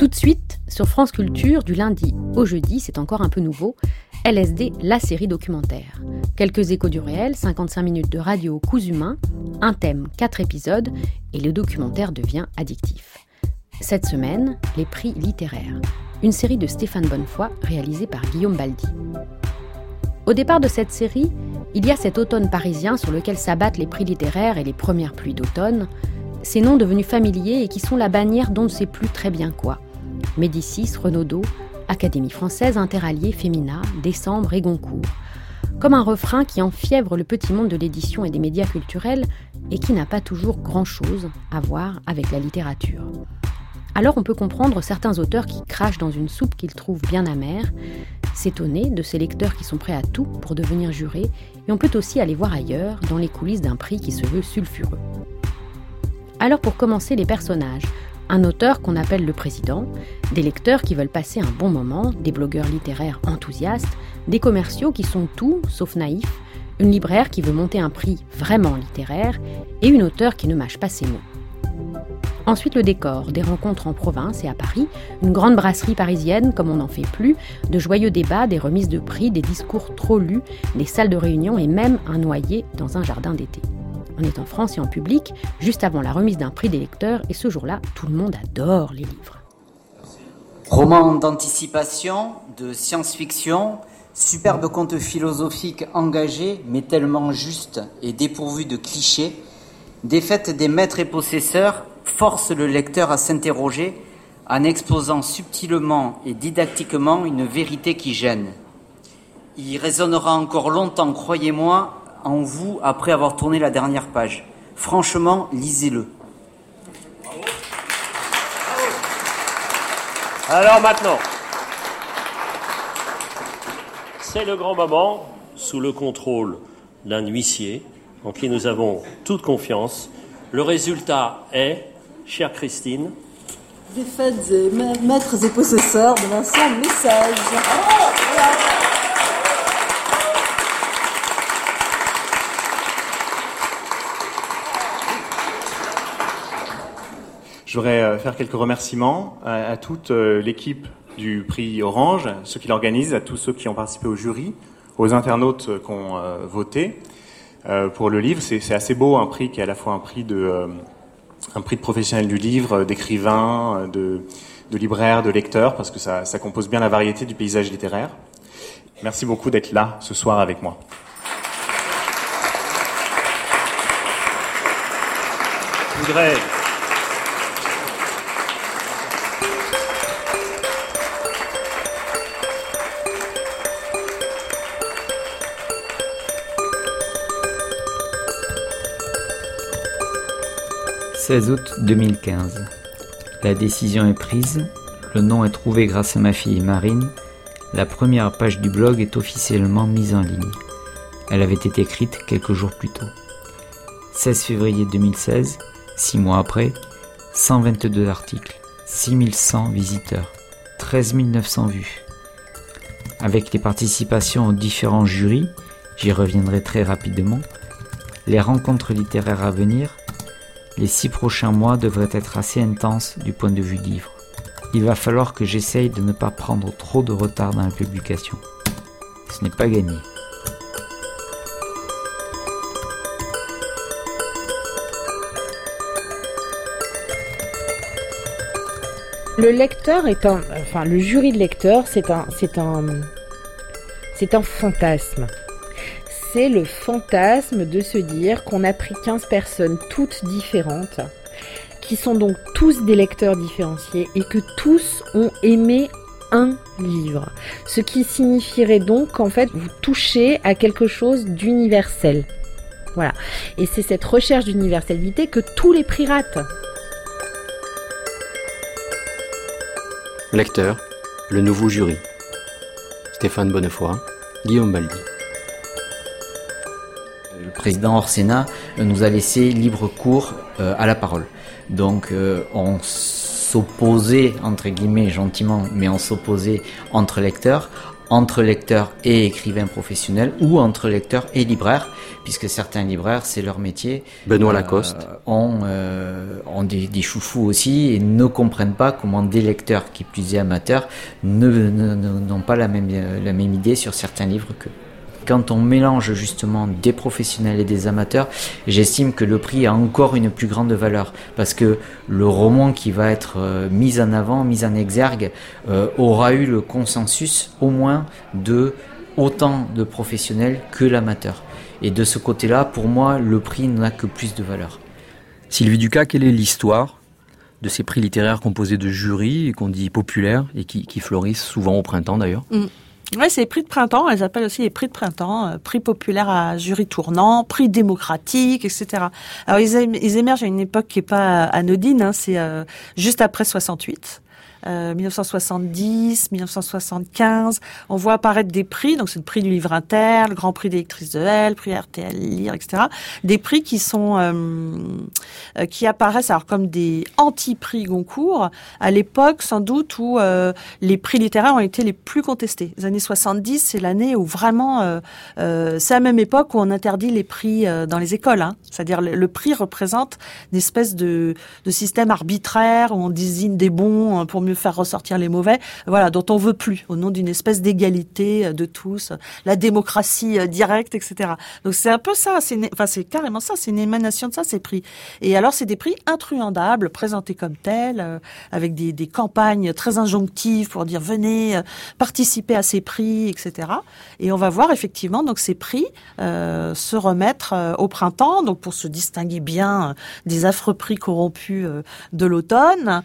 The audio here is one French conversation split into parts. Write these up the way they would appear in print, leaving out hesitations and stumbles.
de suite, sur France Culture, du lundi au jeudi, c'est encore un peu nouveau, LSD, la série documentaire. Quelques échos du réel, 55 minutes de radio aux coups humains, un thème, 4 épisodes, et le documentaire devient addictif. Cette semaine, les prix littéraires. Une série de Stéphane Bonnefoy, réalisée par Guillaume Baldi. Au départ de cette série, il y a cet automne parisien sur lequel s'abattent les prix littéraires et les premières pluies d'automne, ces noms devenus familiers et qui sont la bannière d'on ne sait plus très bien quoi. Médicis, Renaudot, Académie française, Interallié, Femina, Décembre et Goncourt. Comme un refrain qui enfièvre le petit monde de l'édition et des médias culturels et qui n'a pas toujours grand-chose à voir avec la littérature. Alors on peut comprendre certains auteurs qui crachent dans une soupe qu'ils trouvent bien amère, s'étonner de ces lecteurs qui sont prêts à tout pour devenir jurés, et on peut aussi aller voir ailleurs, dans les coulisses d'un prix qui se veut sulfureux. Alors pour commencer, les personnages. Un auteur qu'on appelle le président, des lecteurs qui veulent passer un bon moment, des blogueurs littéraires enthousiastes, des commerciaux qui sont tout sauf naïfs, une libraire qui veut monter un prix vraiment littéraire, et une auteure qui ne mâche pas ses mots. Ensuite le décor, des rencontres en province et à Paris, une grande brasserie parisienne comme on n'en fait plus, de joyeux débats, des remises de prix, des discours trop lus, des salles de réunion et même un noyer dans un jardin d'été. On est en France et en public, juste avant la remise d'un prix des lecteurs, et ce jour-là, tout le monde adore les livres. Roman d'anticipation, de science-fiction, superbe conte philosophique engagé, mais tellement juste et dépourvu de clichés, défaite des maîtres et possesseurs, force le lecteur à s'interroger en exposant subtilement et didactiquement une vérité qui gêne. Il résonnera encore longtemps, croyez-moi, en vous après avoir tourné la dernière page. Franchement, lisez-le. Alors maintenant, c'est le grand moment, sous le contrôle d'un huissier en qui nous avons toute confiance. Le résultat est, chère Christine, défaites et maîtres et possesseurs de Vincent Message. Je voudrais faire quelques remerciements à toute l'équipe du prix Orange, ceux qui l'organisent, à tous ceux qui ont participé au jury, aux internautes qui ont voté pour le livre. C'est assez beau, un prix qui est à la fois un prix de professionnels du livre, d'écrivains, de libraires, de lecteurs, parce que ça compose bien la variété du paysage littéraire. Merci beaucoup d'être là ce soir avec moi. je voudrais... 16 août 2015. La décision est prise, le nom est trouvé grâce à ma fille Marine, la première page du blog est officiellement mise en ligne. Elle avait été écrite quelques jours plus tôt. 16 février 2016, 6 mois après, 122 articles, 6100 visiteurs, 13 900 vues. Avec les participations aux différents jurys, j'y reviendrai très rapidement, les rencontres littéraires à venir, les 6 prochains mois devraient être assez intenses du point de vue livre. Il va falloir que j'essaye de ne pas prendre trop de retard dans la publication. Ce n'est pas gagné. Le lecteur le jury de lecteurs, c'est un fantasme. C'est le fantasme de se dire qu'on a pris 15 personnes toutes différentes, qui sont donc tous des lecteurs différenciés et que tous ont aimé un livre. Ce qui signifierait donc qu'en fait, vous touchez à quelque chose d'universel. Voilà. Et c'est cette recherche d'universalité que tous les prix ratent. Lecteur, le nouveau jury. Stéphane Bonnefoy, Guillaume Baldi. Le président Orsena nous a laissé libre cours à la parole. Donc on s'opposait, entre guillemets, gentiment, mais on s'opposait entre lecteurs entre lecteurs et écrivains professionnels ou entre lecteurs et libraires, puisque certains libraires, c'est leur métier. Benoît Lacoste. Ont des chouchous aussi et ne comprennent pas comment des lecteurs, qui plus est amateurs, n'ont pas la même idée sur certains livres qu'eux. Quand on mélange justement des professionnels et des amateurs, j'estime que le prix a encore une plus grande valeur, parce que le roman qui va être mis en avant, mis en exergue, aura eu le consensus au moins de autant de professionnels que l'amateur. Et de ce côté-là, pour moi, le prix n'a que plus de valeur. Sylvie Ducas, quelle est l'histoire de ces prix littéraires composés de jurys, qu'on dit populaires, et qui fleurissent souvent au printemps d'ailleurs? Oui, c'est les prix de printemps, elles appellent aussi les prix de printemps, prix populaire à jury tournant, prix démocratique, etc. Alors ils émergent à une époque qui est pas anodine, c'est juste après 68. 1970, 1975, on voit apparaître des prix, donc c'est le prix du livre inter, le grand prix des lectrices de L, prix RTL Lire, etc. Des prix qui apparaissent alors comme des anti-prix Goncourt, à l'époque sans doute où les prix littéraires ont été les plus contestés. Les années 70, c'est l'année où vraiment, c'est la même époque où on interdit les prix dans les écoles, c'est-à-dire le prix représente une espèce de système arbitraire où on désigne des bons pour mieux faire ressortir les mauvais, voilà, dont on veut plus, au nom d'une espèce d'égalité de tous, la démocratie directe, etc. Donc c'est un peu ça, c'est carrément ça, c'est une émanation de ça, ces prix. Et alors c'est des prix intruandables, présentés comme tels, avec des campagnes très injonctives pour dire venez participer à ces prix, etc. Et on va voir effectivement donc ces prix se remettre au printemps, donc pour se distinguer bien des affreux prix corrompus de l'automne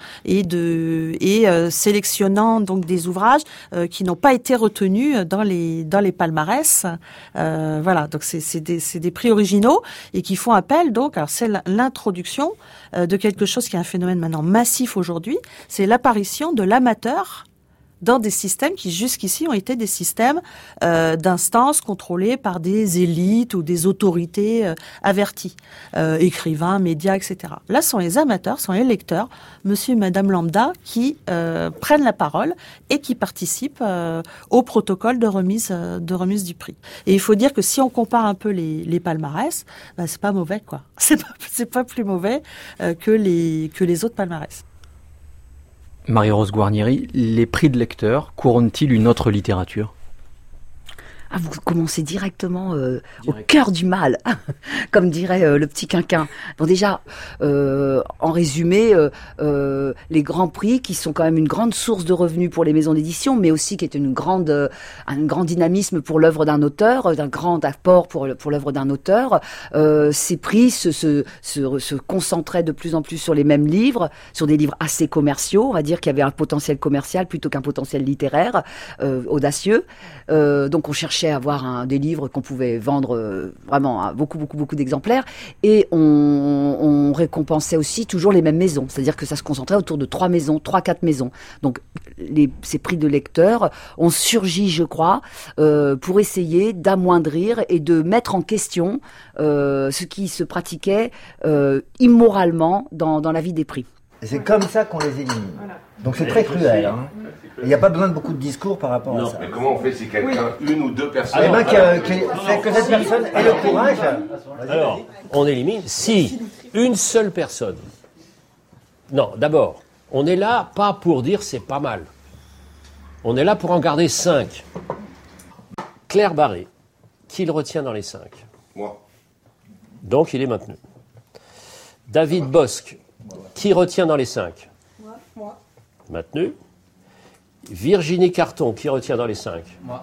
et sélectionnant donc des ouvrages qui n'ont pas été retenus dans les palmarès. Voilà, donc c'est des prix originaux et qui font appel donc, alors c'est l'introduction de quelque chose qui est un phénomène maintenant massif aujourd'hui, c'est l'apparition de l'amateur dans des systèmes qui jusqu'ici ont été des systèmes d'instances contrôlées par des élites ou des autorités averties, écrivains, médias, etc. Là, ce sont les amateurs, ce sont les lecteurs, monsieur et madame lambda, qui prennent la parole et qui participent au protocole de remise du prix. Et il faut dire que si on compare un peu les palmarès, c'est pas mauvais, quoi. C'est pas plus mauvais que les autres palmarès. Marie-Rose Guarnieri, les prix de lecteurs couronnent-ils une autre littérature ? Vous commencez directement au cœur du mal, comme dirait le petit quinquin. Bon, déjà, en résumé, les grands prix qui sont quand même une grande source de revenus pour les maisons d'édition, mais aussi qui est un grand dynamisme pour l'œuvre d'un auteur, d'un grand apport pour l'œuvre d'un auteur. Ces prix se concentraient de plus en plus sur les mêmes livres, sur des livres assez commerciaux, on va dire, qui avaient un potentiel commercial plutôt qu'un potentiel littéraire audacieux. Donc on cherchait à avoir des livres qu'on pouvait vendre vraiment à beaucoup d'exemplaires, et on récompensait aussi toujours les mêmes maisons, c'est-à-dire que ça se concentrait autour de 3-4 maisons. Donc ces prix de lecteurs ont surgi, je crois, pour essayer d'amoindrir et de mettre en question ce qui se pratiquait immoralement dans la vie des prix. Et c'est comme ça qu'on les élimine. Voilà. Donc c'est très cruel. Il n'y a pas besoin de beaucoup de discours par rapport à ça. Mais comment on fait si quelqu'un, une ou deux personnes... C'est que cette personne ait le courage... Alors, on élimine si une seule personne... Non, d'abord, on est là pas pour dire c'est pas mal. On est là pour en garder 5. Claire Barré, qui le retient dans les 5 ? Moi. Donc il est maintenu. David Bosc, qui retient dans les 5 ? Moi. Maintenu. Virginie Carton, qui retient dans les 5 ? Moi.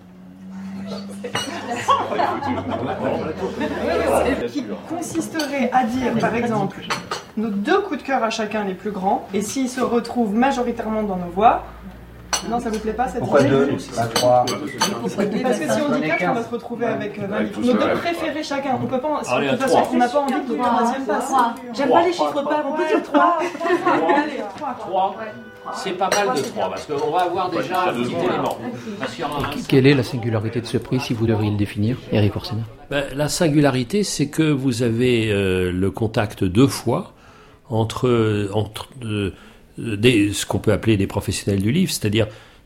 Qui consisterait à dire, par exemple, nos 2 coups de cœur à chacun les plus grands, et s'ils se retrouvent majoritairement dans nos voix, non, ça vous plaît pas cette Pourquoi 2 ? Pas 3. Parce que si on dit 4, on va se retrouver avec 20 livres. Nos 2 préférés chacun. On peut pas. Allez, De toute façon, on n'a pas envie que le 3e passe. J'aime pas les chiffres pairs, on peut dire 3. Allez, 3. C'est pas mal de 3, parce qu'on va avoir déjà un petit élément. Parce qu'il y aura Quelle est la singularité de ce prix, si vous devriez le définir, Éric Orsena ? La singularité, c'est que vous avez le contact 2 fois entre ce qu'on peut appeler des professionnels du livre, c'est-à-dire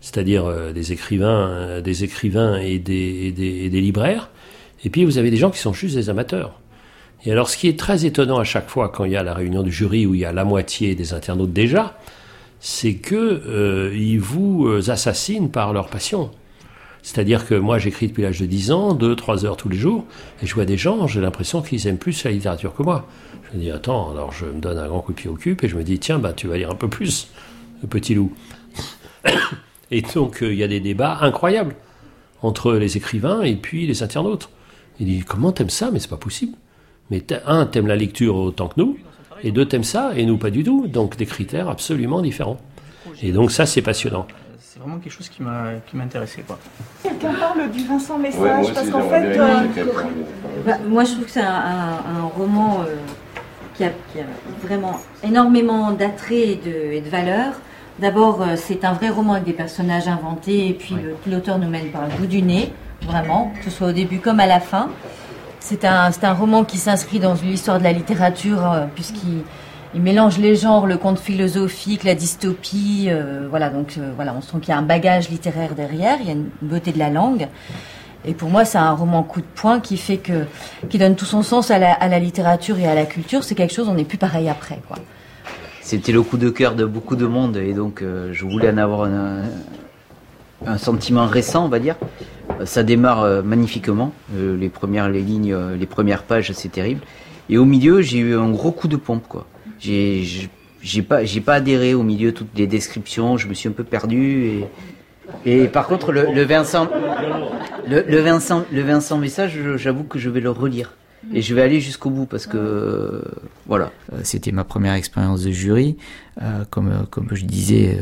c'est-à-dire des écrivains et des libraires. Et puis vous avez des gens qui sont juste des amateurs. Et alors ce qui est très étonnant à chaque fois quand il y a la réunion du jury où il y a la moitié des internautes déjà, c'est que ils vous assassinent par leur passion. C'est-à-dire que moi j'écris depuis l'âge de 10 ans, 2-3 heures tous les jours, et je vois des gens, j'ai l'impression qu'ils aiment plus la littérature que moi. Je me dis attends, alors je me donne un grand coup de pied au cul et je me dis tiens, tu vas lire un peu plus, le petit loup. Et donc il y a des débats incroyables entre les écrivains et puis les internautes. Il dit comment t'aimes ça? Mais c'est pas possible. Mais t'aimes la lecture autant que nous, et 2 t'aimes ça et nous pas du tout. Donc des critères absolument différents. Et donc ça c'est passionnant. C'est vraiment quelque chose qui m'a intéressé, quoi. Quelqu'un parle du Vincent Message, ouais, parce qu'en fait... moi je trouve que c'est un roman qui a vraiment énormément d'attrait et de valeur. D'abord, c'est un vrai roman avec des personnages inventés, et puis l'auteur nous mène par le bout du nez, vraiment, que ce soit au début comme à la fin. C'est un roman qui s'inscrit dans l'histoire de la littérature, puisqu'il mélange les genres, le conte philosophique, la dystopie, on sent qu'il y a un bagage littéraire derrière, il y a une beauté de la langue. Et pour moi, c'est un roman coup de poing qui donne tout son sens à la littérature et à la culture. C'est quelque chose, on n'est plus pareil après, quoi. C'était le coup de cœur de beaucoup de monde et donc je voulais en avoir un sentiment récent, on va dire. Ça démarre magnifiquement. Les premières pages, c'est terrible. Et au milieu, j'ai eu un gros coup de pompe, quoi. J'ai pas adhéré au milieu, toutes les descriptions. Je me suis un peu perdu. Et par contre, le Vincent Message, j'avoue que je vais le relire. Et je vais aller jusqu'au bout parce que voilà. C'était ma première expérience de jury. Comme je disais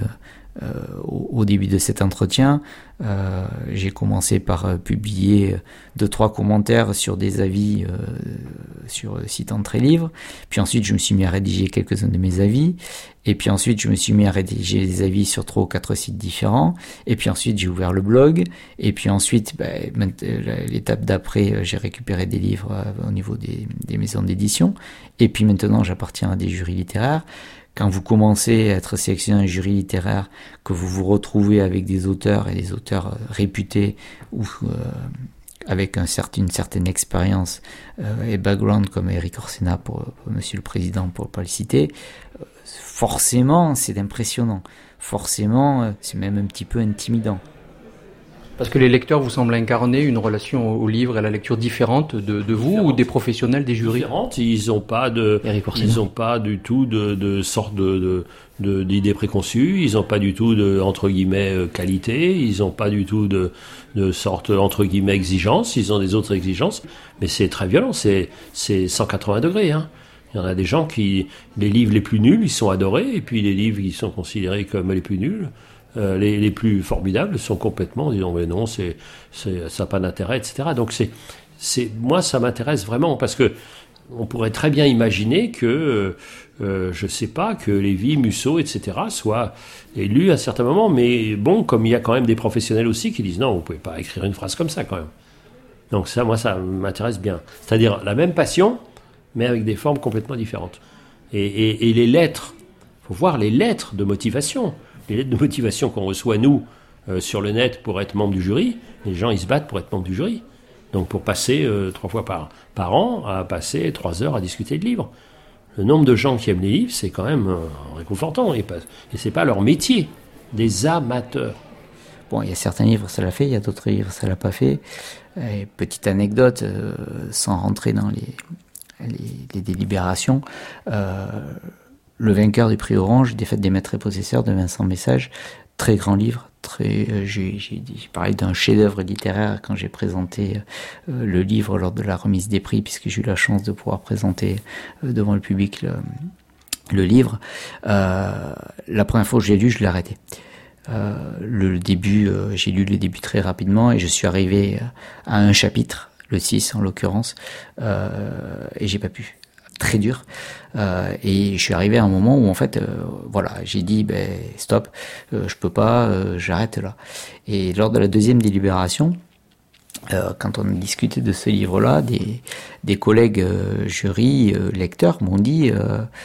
au début de cet entretien, j'ai commencé par publier 2-3 commentaires sur des avis sur le site Entrée Livre. Puis ensuite, je me suis mis à rédiger quelques-uns de mes avis. Et puis ensuite, je me suis mis à rédiger des avis sur 3 ou 4 sites différents. Et puis ensuite, j'ai ouvert le blog. Et puis ensuite, l'étape d'après, j'ai récupéré des livres au niveau des maisons d'édition. Et puis maintenant, j'appartiens à des jurys littéraires. Quand vous commencez à être sélectionné dans un jury littéraire, que vous vous retrouvez avec des auteurs et des auteurs réputés ou avec une certaine expérience et background comme Eric Orsena pour Monsieur le Président, pour ne pas le citer, forcément c'est impressionnant. Forcément, c'est même un petit peu intimidant. Parce que les lecteurs vous semblent incarner une relation au livre et à la lecture différente de vous ou des professionnels des jurys. Ils n'ont pas du tout de sorte d'idées préconçues. Ils n'ont pas du tout de entre guillemets qualité. Ils n'ont pas du tout de sorte entre guillemets exigence. Ils ont des autres exigences, mais c'est très violent. C'est 180 degrés. Hein. Il y en a des gens qui les livres les plus nuls, ils sont adorés, et puis les livres qui sont considérés comme les plus nuls. Les plus formidables sont complètement disons mais non ça n'a pas d'intérêt, etc. Donc moi ça m'intéresse vraiment parce que on pourrait très bien imaginer que je sais pas que Lévy, Musso, etc. soient élus à certains moments, mais bon, comme il y a quand même des professionnels aussi qui disent non, vous pouvez pas écrire une phrase comme ça quand même. Donc ça, moi, ça m'intéresse bien. C'est-à-dire la même passion, mais avec des formes complètement différentes. Et les lettres, faut voir les lettres de motivation. Les lettres de motivation qu'on reçoit, nous, sur le net pour être membre du jury, les gens, ils se battent pour être membre du jury. Donc pour passer 3 fois par an, à passer 3 heures à discuter de livres. Le nombre de gens qui aiment les livres, c'est quand même réconfortant. Et c'est pas leur métier, des amateurs. Bon, il y a certains livres, ça l'a fait, il y a d'autres livres, ça l'a pas fait. Et petite anecdote, sans rentrer dans les délibérations, le vainqueur du prix Orange, Des Fêtes des Maîtres et Possesseurs de Vincent Message, très grand livre, j'ai parlé d'un chef-d'œuvre littéraire quand j'ai présenté le livre lors de la remise des prix, puisque j'ai eu la chance de pouvoir présenter devant le public le livre. La première fois que j'ai lu, je l'ai arrêté. Le début, j'ai lu le début très rapidement et je suis arrivé à un chapitre, le 6 en l'occurrence, et j'ai pas pu. Très dur, et je suis arrivé à un moment où en fait j'ai dit stop, je peux pas, j'arrête là. Et lors de la deuxième délibération, quand on a discuté de ce livre-là, des collègues jury lecteurs m'ont dit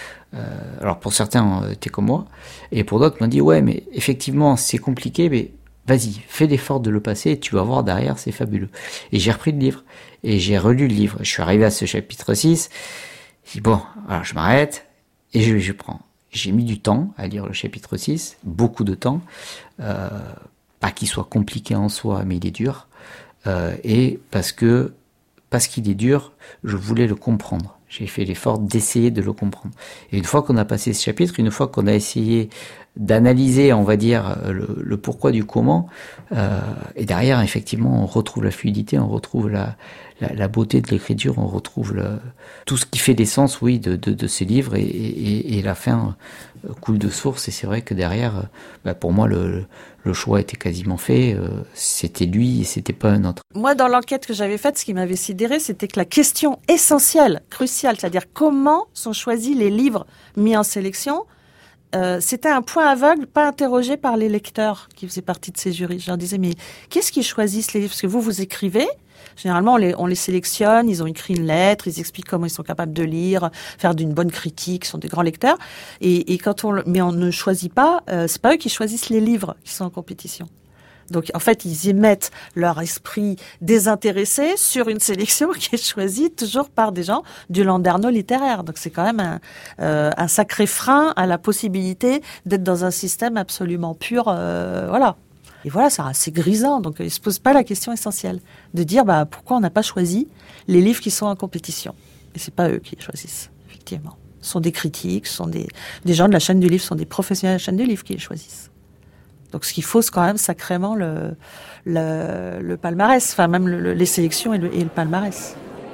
alors pour certains t'es comme moi, et pour d'autres m'ont dit ouais mais effectivement c'est compliqué, mais vas-y, fais l'effort de le passer et tu vas voir derrière, c'est fabuleux. Et j'ai repris le livre et j'ai relu le livre. Je suis arrivé à ce chapitre 6. J'ai dit, bon, alors je m'arrête et je prends. J'ai mis du temps à lire le chapitre 6, beaucoup de temps. Pas qu'il soit compliqué en soi, mais il est dur. Et parce qu'il est dur, je voulais le comprendre. J'ai fait l'effort d'essayer de le comprendre. Et une fois qu'on a passé ce chapitre, une fois qu'on a essayé d'analyser, on va dire, le pourquoi du comment, et derrière, effectivement, on retrouve la fluidité, on retrouve la beauté de l'écriture, on retrouve tout ce qui fait l'essence, oui, de ces livres, et la fin coule de source. Et c'est vrai que derrière, pour moi, le choix était quasiment fait. C'était lui et c'était pas un autre. Moi, dans l'enquête que j'avais faite, ce qui m'avait sidéré, c'était que la question essentielle, cruciale, c'est-à-dire comment sont choisis les livres mis en sélection, c'était un point aveugle, pas interrogé par les lecteurs qui faisaient partie de ces jurys. Je leur disais, mais qu'est-ce qu'ils choisissent les livres? Parce que vous écrivez. Généralement, on les sélectionne, ils ont écrit une lettre, ils expliquent comment ils sont capables de lire, faire d'une bonne critique, ils sont des grands lecteurs. Et mais on ne choisit pas, c'est pas eux qui choisissent les livres qui sont en compétition. Donc, en fait, ils émettent leur esprit désintéressé sur une sélection qui est choisie toujours par des gens du landerneau littéraire. Donc, c'est quand même un sacré frein à la possibilité d'être dans un système absolument pur, voilà. Et voilà, c'est grisant. Donc, ils se posent pas la question essentielle de dire, pourquoi on n'a pas choisi les livres qui sont en compétition. Et c'est pas eux qui les choisissent, effectivement. Ce sont des critiques, ce sont des gens de la chaîne du livre, ce sont des professionnels de la chaîne du livre qui les choisissent. Donc, ce qui fausse quand même sacrément le palmarès, enfin même les sélections et le palmarès.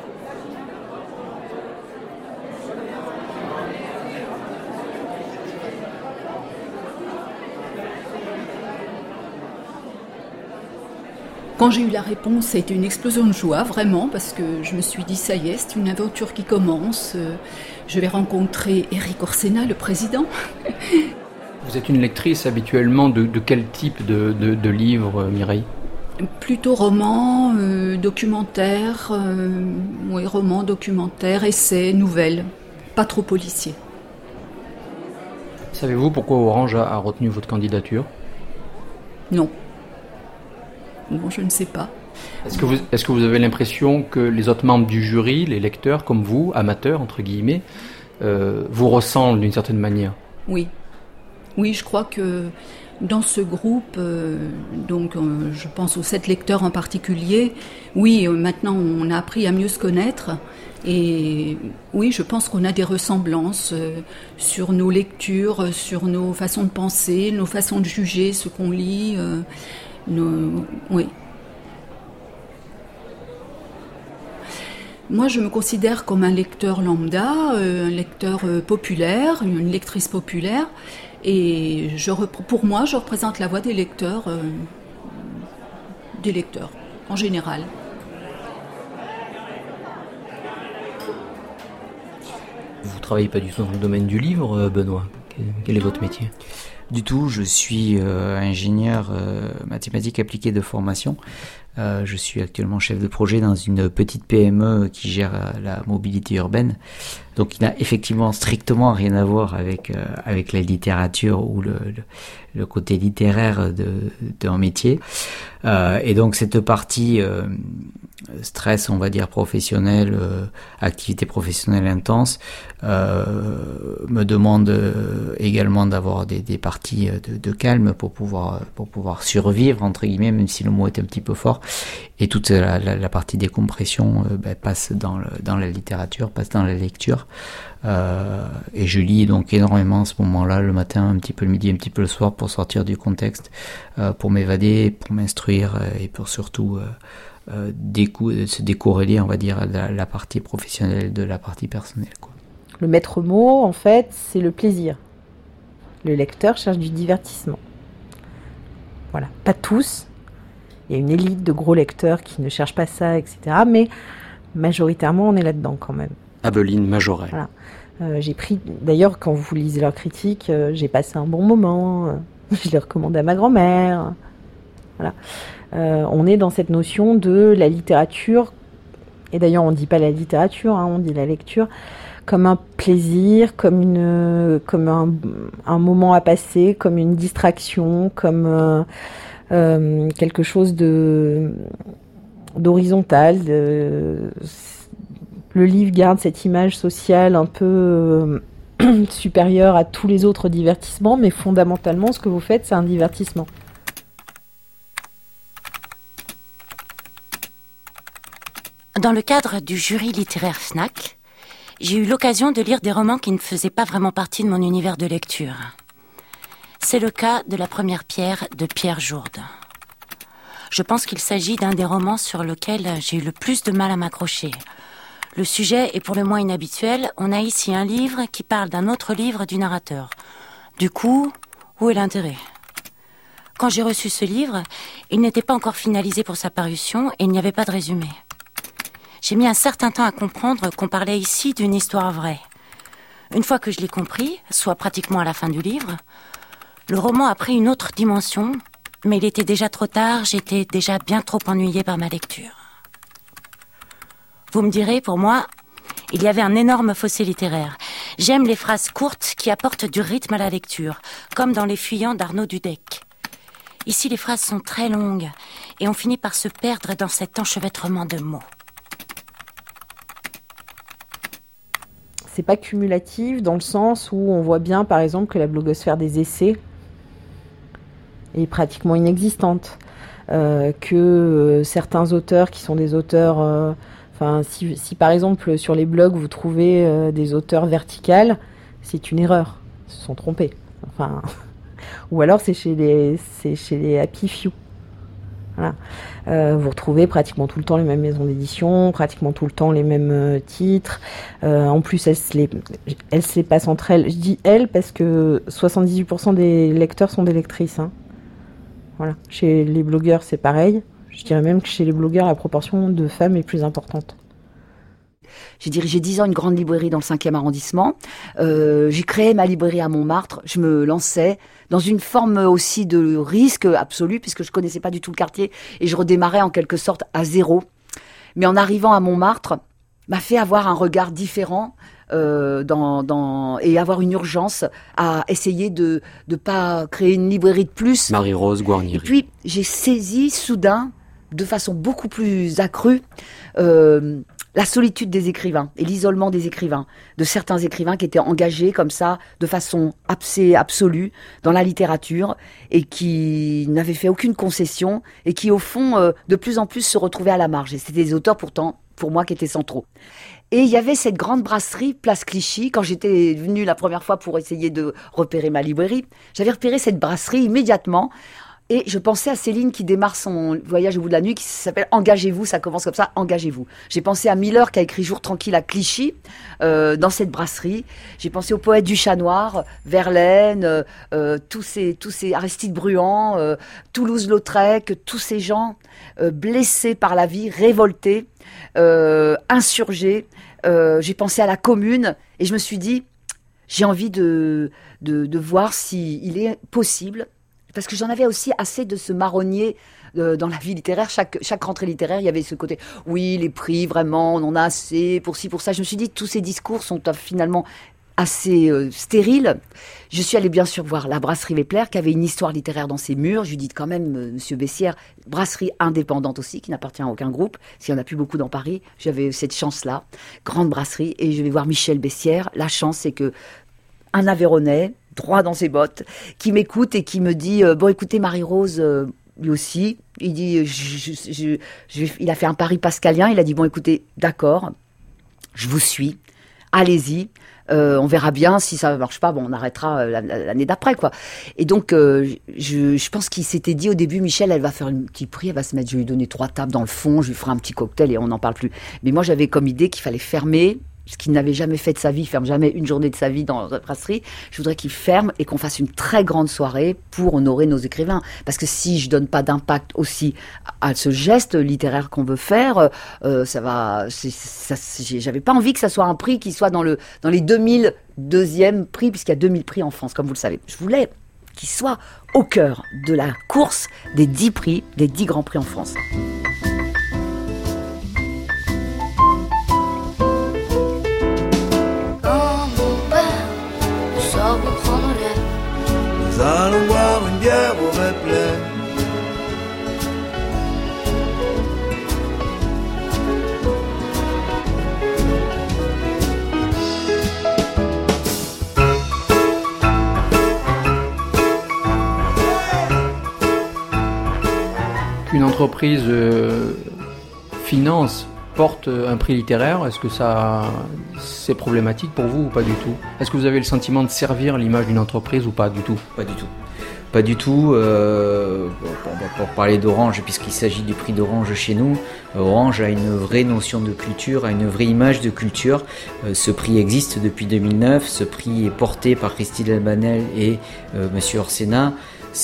Quand j'ai eu la réponse, ça a été une explosion de joie, vraiment, parce que je me suis dit, ça y est, c'est une aventure qui commence. Je vais rencontrer Éric Orsena, le président. Vous êtes une lectrice habituellement de quel type de livre, Mireille ? Plutôt roman, documentaire, oui, roman, documentaire, essai, nouvelle, pas trop policier. Savez-vous pourquoi Orange a retenu votre candidature ? Non. Non, je ne sais pas. Est-ce que vous avez l'impression que les autres membres du jury, les lecteurs comme vous, amateurs entre guillemets, vous ressemblent d'une certaine manière ? Oui. Oui, je crois que dans ce groupe, je pense aux 7 lecteurs en particulier, oui, maintenant on a appris à mieux se connaître et oui, je pense qu'on a des ressemblances sur nos lectures, sur nos façons de penser, nos façons de juger ce qu'on lit, oui. Moi, je me considère comme un lecteur lambda, un lecteur populaire, une lectrice populaire. Et pour moi, je représente la voix des lecteurs en général. Vous ne travaillez pas du tout dans le domaine du livre, Benoît ? Quel est votre métier ? Du tout, je suis ingénieur mathématiques appliquées de formation. Je suis actuellement chef de projet dans une petite PME qui gère la mobilité urbaine. Donc il n'a effectivement strictement rien à voir avec la littérature ou le côté littéraire d'un métier. Et donc cette partie stress, on va dire professionnel, activité professionnelle intense, me demande également d'avoir des parties de calme pour pouvoir survivre entre guillemets, même si le mot est un petit peu fort. Et toute la partie décompression passe dans la littérature, passe dans la lecture. Et je lis donc énormément à ce moment-là, le matin, un petit peu le midi, un petit peu le soir, pour sortir du contexte, pour m'évader, pour m'instruire et pour surtout se décorréler, on va dire, la partie professionnelle de la partie personnelle, quoi. Le maître mot, en fait, c'est le plaisir. Le lecteur cherche du divertissement. Voilà, pas tous. Il y a une élite de gros lecteurs qui ne cherchent pas ça, etc. Mais majoritairement, on est là-dedans quand même. Abeline Majoret. Voilà. J'ai pris, d'ailleurs, quand vous lisez leurs critiques, j'ai passé un bon moment. Je les recommande à ma grand-mère. Voilà. On est dans cette notion de la littérature, et d'ailleurs on ne dit pas la littérature, on dit la lecture, comme un plaisir, comme un moment à passer, comme une distraction, comme quelque chose d'horizontal. Le livre garde cette image sociale un peu supérieure à tous les autres divertissements, mais fondamentalement, ce que vous faites, c'est un divertissement. Dans le cadre du jury littéraire FNAC, j'ai eu l'occasion de lire des romans qui ne faisaient pas vraiment partie de mon univers de lecture. C'est le cas de La Première pierre de Pierre Jourde. Je pense qu'il s'agit d'un des romans sur lequel j'ai eu le plus de mal à m'accrocher. Le sujet est pour le moins inhabituel. On a ici un livre qui parle d'un autre livre du narrateur. Du coup, où est l'intérêt ? Quand j'ai reçu ce livre, il n'était pas encore finalisé pour sa parution et il n'y avait pas de résumé. J'ai mis un certain temps à comprendre qu'on parlait ici d'une histoire vraie. Une fois que je l'ai compris, soit pratiquement à la fin du livre, le roman a pris une autre dimension, mais il était déjà trop tard, j'étais déjà bien trop ennuyée par ma lecture. Vous me direz, pour moi, il y avait un énorme fossé littéraire. J'aime les phrases courtes qui apportent du rythme à la lecture, comme dans Les Fuyants d'Arnaud Dudek. Ici, les phrases sont très longues et on finit par se perdre dans cet enchevêtrement de mots. C'est pas cumulatif dans le sens où on voit bien, par exemple, que la blogosphère des essais est pratiquement inexistante. Que certains auteurs qui sont des auteurs... si par exemple sur les blogs vous trouvez des auteurs verticales, c'est une erreur. Ils se sont trompés. Ou alors c'est chez les Happy Few. Voilà. Vous retrouvez pratiquement tout le temps les mêmes maisons d'édition, pratiquement tout le temps les mêmes titres. En plus, elles se les passent entre elles. Je dis elles parce que 78% des lecteurs sont des lectrices. Hein. Voilà. Chez les blogueurs, c'est pareil. Je dirais même que chez les blogueurs, la proportion de femmes est plus importante. J'ai dirigé 10 ans une grande librairie dans le 5e arrondissement. J'ai créé ma librairie à Montmartre. Je me lançais dans une forme aussi de risque absolu, puisque je connaissais pas du tout le quartier et je redémarrais en quelque sorte à zéro. Mais en arrivant à Montmartre, m'a fait avoir un regard différent et avoir une urgence à essayer de pas créer une librairie de plus. Marie-Rose Guarnieri. Et puis, j'ai saisi soudain, de façon beaucoup plus accrue, la solitude des écrivains et l'isolement des écrivains, de certains écrivains qui étaient engagés comme ça, de façon absolue, dans la littérature, et qui n'avaient fait aucune concession, et qui, au fond, de plus en plus se retrouvaient à la marge. Et c'était des auteurs, pourtant, pour moi, qui étaient centraux. Et il y avait cette grande brasserie, Place Clichy, quand j'étais venue la première fois pour essayer de repérer ma librairie. J'avais repéré cette brasserie immédiatement. Et je pensais à Céline qui démarre son voyage au bout de la nuit, qui s'appelle « Engagez-vous », ça commence comme ça, « Engagez-vous ». J'ai pensé à Miller qui a écrit « Jour tranquille » à Clichy, dans cette brasserie. J'ai pensé au poète du Chat Noir, Verlaine, tous ces Aristide Bruand, Toulouse-Lautrec, tous ces gens blessés par la vie, révoltés, insurgés. J'ai pensé à la Commune et je me suis dit, j'ai envie de voir s'il est possible. Parce que j'en avais aussi assez de ce marronnier dans la vie littéraire. Chaque rentrée littéraire, il y avait ce côté, oui, les prix, vraiment, on en a assez, pour ci, pour ça. Je me suis dit, tous ces discours sont finalement assez stériles. Je suis allée bien sûr voir la brasserie Lepler, qui avait une histoire littéraire dans ses murs. Je lui dis quand même, monsieur Bessières, brasserie indépendante aussi, qui n'appartient à aucun groupe. S'il n'y en a plus beaucoup dans Paris, j'avais cette chance-là. Grande brasserie. Et je vais voir Michel Bessières. La chance, c'est que un Aveyronnais, droit dans ses bottes, qui m'écoute et qui me dit bon, écoutez, Marie-Rose, lui aussi, il dit il a fait un pari pascalien, il a dit bon, écoutez, d'accord, je vous suis, allez-y, on verra bien, si ça ne marche pas, bon, on arrêtera l'année d'après, quoi. Et donc, je pense qu'il s'était dit au début, Michel, elle va faire un petit prix, elle va se mettre, je vais lui donner 3 tables dans le fond, je lui ferai un petit cocktail et on n'en parle plus. Mais moi, j'avais comme idée qu'il fallait fermer, ce qu'il n'avait jamais fait de sa vie, il ferme jamais une journée de sa vie dans la brasserie. Je voudrais qu'il ferme et qu'on fasse une très grande soirée pour honorer nos écrivains. Parce que si je donne pas d'impact aussi à ce geste littéraire qu'on veut faire, j'avais pas envie que ça soit un prix qui soit dans les 2000 deuxième prix, puisqu'il y a 2000 prix en France, comme vous le savez. Je voulais qu'il soit au cœur de la course des 10 prix, des 10 grands prix en France. Nous allons boire une bière au Lepler. entreprise porte un prix littéraire, est-ce que c'est problématique pour vous ou pas du tout? Est-ce que vous avez le sentiment de servir l'image d'une entreprise ou pas du tout? Pas du tout. Pas du tout. Pour parler d'Orange, puisqu'il s'agit du prix d'Orange chez nous, Orange a une vraie notion de culture, a une vraie image de culture. Ce prix existe depuis 2009. Ce prix est porté par Christine Albanel et Monsieur Orsena.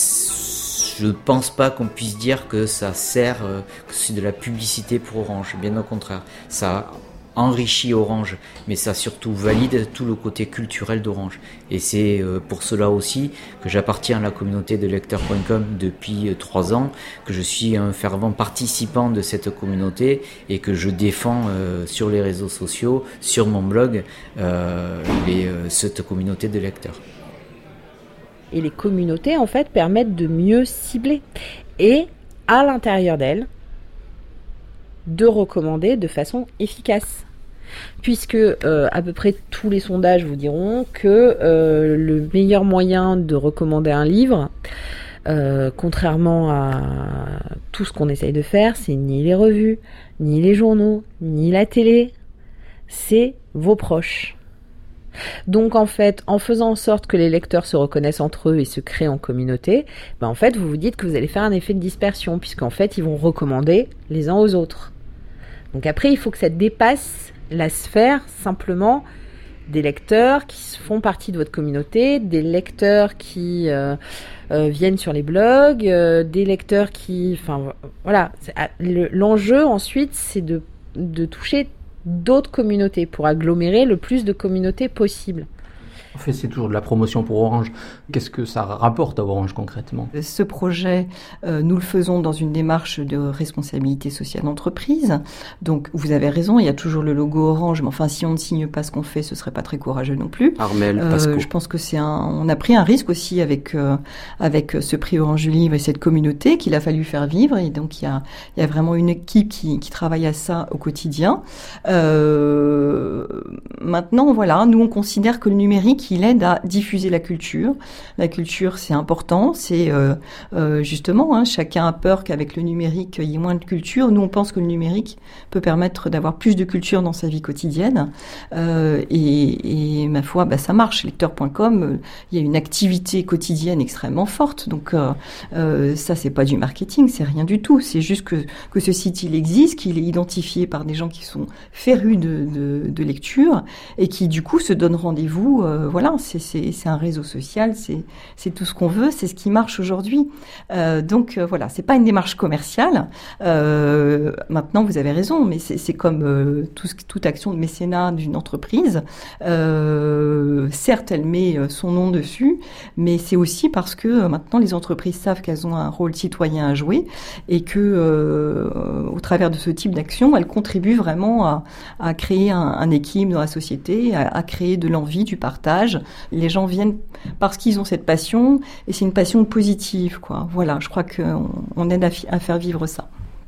Je ne pense pas qu'on puisse dire que ça sert, que c'est de la publicité pour Orange. Bien au contraire, ça enrichit Orange, mais ça surtout valide tout le côté culturel d'Orange. Et c'est pour cela aussi que j'appartiens à la communauté de lecteurs.com depuis 3 ans, que je suis un fervent participant de cette communauté et que je défends sur les réseaux sociaux, sur mon blog, cette communauté de lecteurs. Et les communautés, en fait, permettent de mieux cibler. Et, à l'intérieur d'elles, de recommander de façon efficace. Puisque, à peu près tous les sondages vous diront que le meilleur moyen de recommander un livre, contrairement à tout ce qu'on essaye de faire, c'est ni les revues, ni les journaux, ni la télé, c'est vos proches. Donc en fait, en faisant en sorte que les lecteurs se reconnaissent entre eux et se créent en communauté, en fait vous vous dites que vous allez faire un effet de dispersion, puisqu'en fait ils vont recommander les uns aux autres. Donc après il faut que ça dépasse la sphère simplement des lecteurs qui font partie de votre communauté, des lecteurs qui viennent sur les blogs, des lecteurs qui... Enfin voilà, l'enjeu ensuite c'est de toucher d'autres communautés pour agglomérer le plus de communautés possible. En fait, c'est toujours de la promotion pour Orange. Qu'est-ce que ça rapporte à Orange concrètement? Ce projet, nous le faisons dans une démarche de responsabilité sociale d'entreprise. Donc, vous avez raison, il y a toujours le logo Orange, mais enfin, si on ne signe pas ce qu'on fait, ce serait pas très courageux non plus. Armelle, Pasco. Je pense que on a pris un risque aussi avec ce prix Orange du Livre et cette communauté qu'il a fallu faire vivre. Et donc, il y a vraiment une équipe qui travaille à ça au quotidien. Maintenant, voilà, nous, on considère que le numérique, il aide à diffuser la culture. La culture, c'est important. C'est justement, chacun a peur qu'avec le numérique, il y ait moins de culture. Nous, on pense que le numérique peut permettre d'avoir plus de culture dans sa vie quotidienne. Et ma foi, ça marche. Lecteur.com, il y a une activité quotidienne extrêmement forte. Donc ça, c'est pas du marketing, c'est rien du tout. C'est juste que ce site, il existe, qu'il est identifié par des gens qui sont férus de lecture et qui, du coup, se donnent rendez-vous. Voilà, c'est un réseau social, c'est tout ce qu'on veut, c'est ce qui marche aujourd'hui. Donc voilà, c'est pas une démarche commerciale. Maintenant, vous avez raison, mais c'est comme toute action de mécénat d'une entreprise. Certes, elle met son nom dessus, mais c'est aussi parce que maintenant les entreprises savent qu'elles ont un rôle citoyen à jouer et que, au travers de ce type d'action, elles contribuent vraiment à créer un équilibre dans la société, à créer de l'envie, du partage. Les gens viennent parce qu'ils ont cette passion et c'est une passion positive, quoi. Voilà, je crois qu'on aide à faire vivre ça.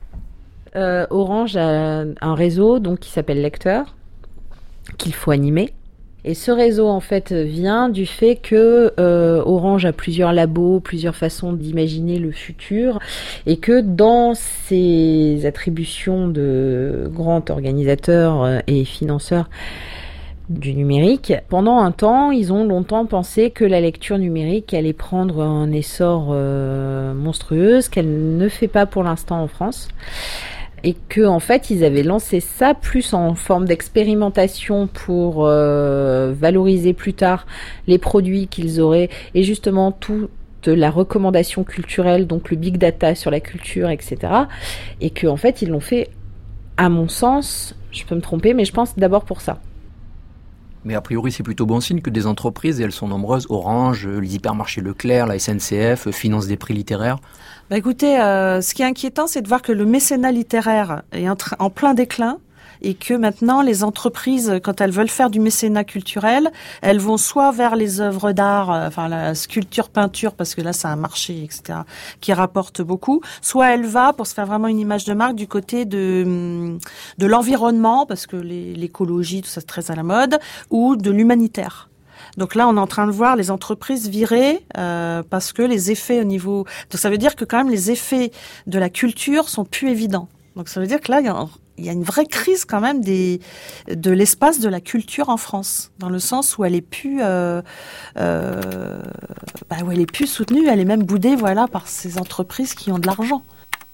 Orange a un réseau donc qui s'appelle Lecteur, qu'il faut animer. Et ce réseau, en fait, vient du fait que Orange a plusieurs labos, plusieurs façons d'imaginer le futur, et que dans ses attributions de grand organisateur et financeur du numérique, pendant un temps, ils ont longtemps pensé que la lecture numérique allait prendre un essor monstrueux, ce qu'elle ne fait pas pour l'instant en France. Et que en fait ils avaient lancé ça plus en forme d'expérimentation pour valoriser plus tard les produits qu'ils auraient et justement toute la recommandation culturelle, donc le big data sur la culture, etc. Et que en fait ils l'ont fait, à mon sens, je peux me tromper, mais je pense d'abord pour ça. Mais a priori, c'est plutôt bon signe que des entreprises, et elles sont nombreuses, Orange, les hypermarchés Leclerc, la SNCF, financent des prix littéraires. Écoutez, ce qui est inquiétant, c'est de voir que le mécénat littéraire est en plein déclin et que maintenant, les entreprises, quand elles veulent faire du mécénat culturel, elles vont soit vers les œuvres d'art, la sculpture, peinture, parce que là, c'est un marché, etc., qui rapporte beaucoup, soit elle va, pour se faire vraiment une image de marque, du côté de l'environnement, parce que l'écologie, tout ça, c'est très à la mode, ou de l'humanitaire. Donc là, on est en train de voir les entreprises virer parce que les effets au niveau... Donc ça veut dire que quand même les effets de la culture sont plus évidents. Donc ça veut dire que là, il y a une vraie crise quand même de l'espace de la culture en France, dans le sens où elle est plus, où elle est plus soutenue, elle est même boudée, voilà, par ces entreprises qui ont de l'argent.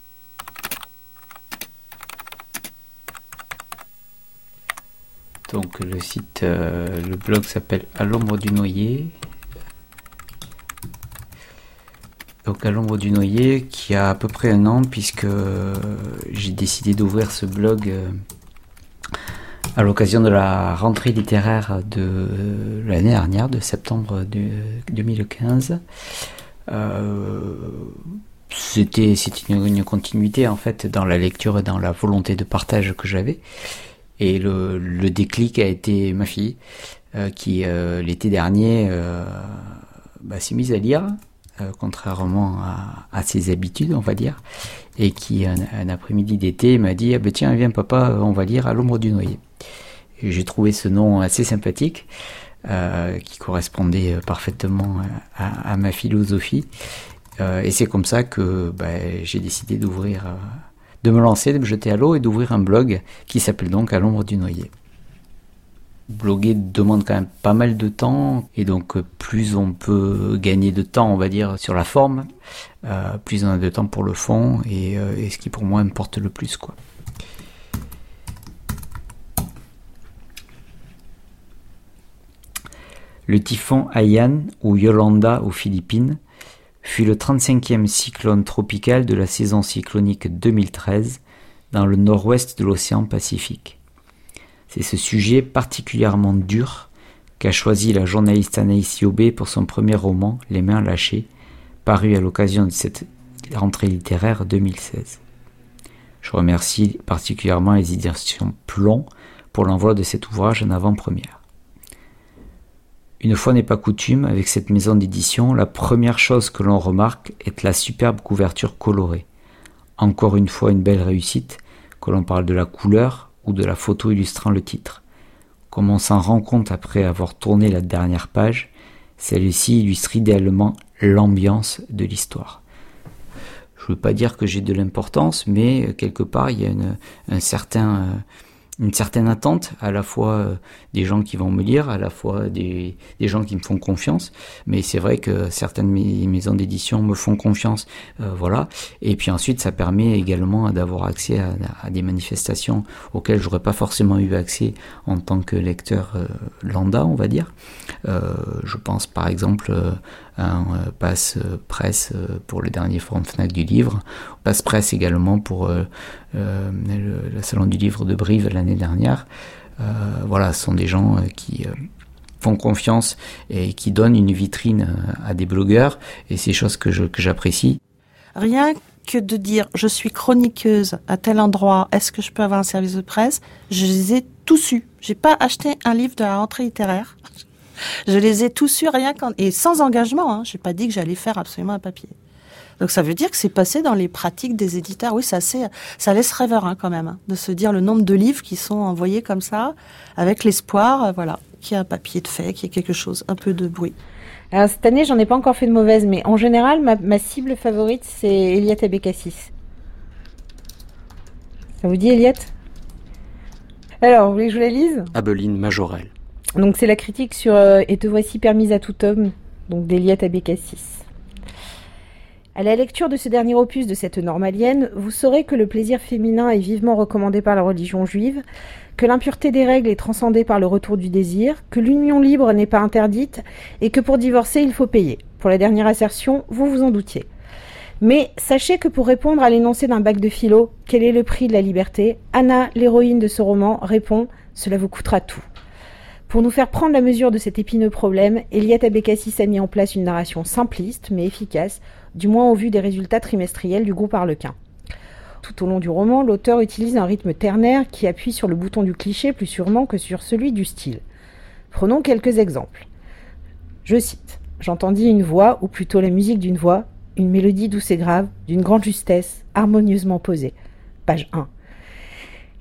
Donc le site, le blog s'appelle À l'ombre du noyer. Donc à l'ombre du noyer, qui a à peu près un an, puisque j'ai décidé d'ouvrir ce blog à l'occasion de la rentrée littéraire de l'année dernière, de septembre 2015. C'était une continuité en fait dans la lecture et dans la volonté de partage que j'avais. Et le déclic a été ma fille, qui l'été dernier s'est mise à lire, contrairement à ses habitudes, on va dire, et qui un après-midi d'été m'a dit tiens, viens papa, on va lire À l'ombre du noyer. Et j'ai trouvé ce nom assez sympathique, qui correspondait parfaitement à ma philosophie, et c'est comme ça que j'ai décidé d'ouvrir, de me lancer, de me jeter à l'eau et d'ouvrir un blog qui s'appelle donc À l'ombre du noyer. Bloguer demande quand même pas mal de temps, et donc plus on peut gagner de temps, on va dire, sur la forme, plus on a de temps pour le fond, et ce qui pour moi importe le plus, quoi. Le typhon Haiyan, ou Yolanda aux Philippines, fut le 35e cyclone tropical de la saison cyclonique 2013 dans le nord-ouest de l'océan Pacifique. C'est ce sujet particulièrement dur qu'a choisi la journaliste Anaïs Yobé pour son premier roman, Les mains lâchées, paru à l'occasion de cette rentrée littéraire 2016. Je remercie particulièrement les éditions Plomb pour l'envoi de cet ouvrage en avant-première. Une fois n'est pas coutume, avec cette maison d'édition, la première chose que l'on remarque est la superbe couverture colorée. Encore une fois une belle réussite, que l'on parle de la couleur ou de la photo illustrant le titre. Comme on s'en rend compte après avoir tourné la dernière page, celle-ci illustre idéalement l'ambiance de l'histoire. Je ne veux pas dire que j'ai de l'importance, mais quelque part il y a une certaine attente, à la fois des gens qui vont me lire, à la fois des gens qui me font confiance, mais c'est vrai que certaines maisons d'édition me font confiance, voilà, et puis ensuite ça permet également d'avoir accès à des manifestations auxquelles j'aurais pas forcément eu accès en tant que lecteur lambda, on va dire. Je pense par exemple à un pass presse pour le dernier forum Fnac du livre, pass presse également pour le salon du livre de Brive l'année dernière. Voilà, ce sont des gens qui font confiance et qui donnent une vitrine à des blogueurs, et c'est chose que j'apprécie. Rien que de dire je suis chroniqueuse à tel endroit, est-ce que je peux avoir un service de presse, je les ai tous eus. J'ai pas acheté un livre de la rentrée littéraire. Je les ai tous eus et sans engagement, hein. J'ai pas dit que j'allais faire absolument un papier. Donc ça veut dire que c'est passé dans les pratiques des éditeurs. Oui, ça laisse rêveur, hein, quand même, hein, de se dire le nombre de livres qui sont envoyés comme ça, avec l'espoir, voilà, qu'il y ait un papier de fait, qu'il y ait quelque chose, un peu de bruit. Alors cette année, j'en ai pas encore fait de mauvaise, mais en général, ma cible favorite, c'est Eliette Abécassis. Ça vous dit, Eliette? Alors, vous voulez que je vous la lise? Abeline Majorel. Donc c'est la critique sur Et te voici permise à tout homme, donc d'Eliette Abécassis. À la lecture de ce dernier opus de cette normalienne, vous saurez que le plaisir féminin est vivement recommandé par la religion juive, que l'impureté des règles est transcendée par le retour du désir, que l'union libre n'est pas interdite et que pour divorcer, il faut payer. Pour la dernière assertion, vous vous en doutiez. Mais sachez que pour répondre à l'énoncé d'un bac de philo, quel est le prix de la liberté, Anna, l'héroïne de ce roman, répond « Cela vous coûtera tout ». Pour nous faire prendre la mesure de cet épineux problème, Eliette Abécassis a mis en place une narration simpliste mais efficace, du moins au vu des résultats trimestriels du groupe Harlequin. Tout au long du roman, l'auteur utilise un rythme ternaire qui appuie sur le bouton du cliché plus sûrement que sur celui du style. Prenons quelques exemples. Je cite « J'entendis une voix, ou plutôt la musique d'une voix, une mélodie douce et grave, d'une grande justesse, harmonieusement posée. » Page 1.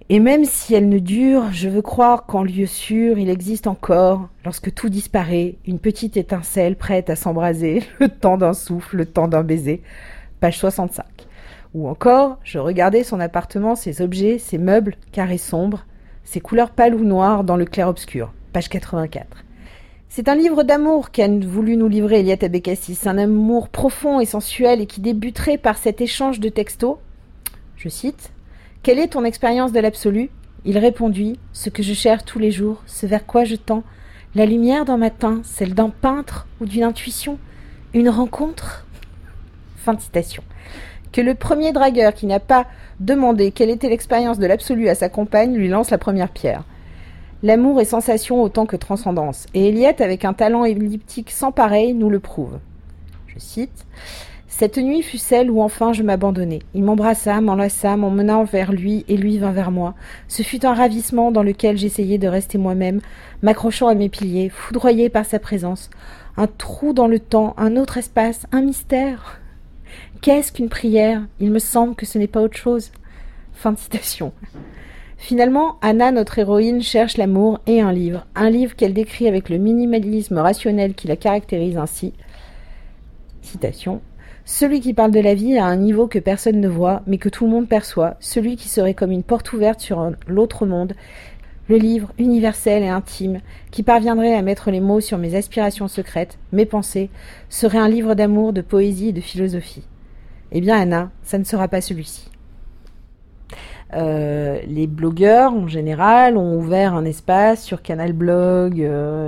Et même si elle ne dure, je veux croire qu'en lieu sûr, il existe encore, lorsque tout disparaît, une petite étincelle prête à s'embraser, le temps d'un souffle, le temps d'un baiser. Page 65. Ou encore, je regardais son appartement, ses objets, ses meubles, carrés sombres, ses couleurs pâles ou noires dans le clair-obscur. Page 84. C'est un livre d'amour qu'a voulu nous livrer Eliette Abécassis, un amour profond et sensuel et qui débuterait par cet échange de textos. Je cite. « Quelle est ton expérience de l'absolu ?» Il répondit « Ce que je cherche tous les jours, ce vers quoi je tends. La lumière d'un matin, celle d'un peintre ou d'une intuition. Une rencontre ?» Fin de citation. Que le premier dragueur qui n'a pas demandé quelle était l'expérience de l'absolu à sa compagne lui lance la première pierre. L'amour est sensation autant que transcendance, et Eliette, avec un talent elliptique sans pareil, nous le prouve. Je cite. « Cette nuit fut celle où enfin je m'abandonnai. Il m'embrassa, m'enlaça, m'emmena vers lui, et lui vint vers moi. Ce fut un ravissement dans lequel j'essayais de rester moi-même, m'accrochant à mes piliers, foudroyé par sa présence. Un trou dans le temps, un autre espace, un mystère. Qu'est-ce qu'une prière ? Il me semble que ce n'est pas autre chose. » Fin de citation. Finalement, Anna, notre héroïne, cherche l'amour et un livre qu'elle décrit avec le minimalisme rationnel qui la caractérise ainsi. Citation. « Celui qui parle de la vie à un niveau que personne ne voit, mais que tout le monde perçoit, celui qui serait comme une porte ouverte sur l'autre monde, le livre universel et intime, qui parviendrait à mettre les mots sur mes aspirations secrètes, mes pensées, serait un livre d'amour, de poésie et de philosophie. Eh bien, Anna, ça ne sera pas celui-ci. » Les blogueurs en général ont ouvert un espace sur Canal Blog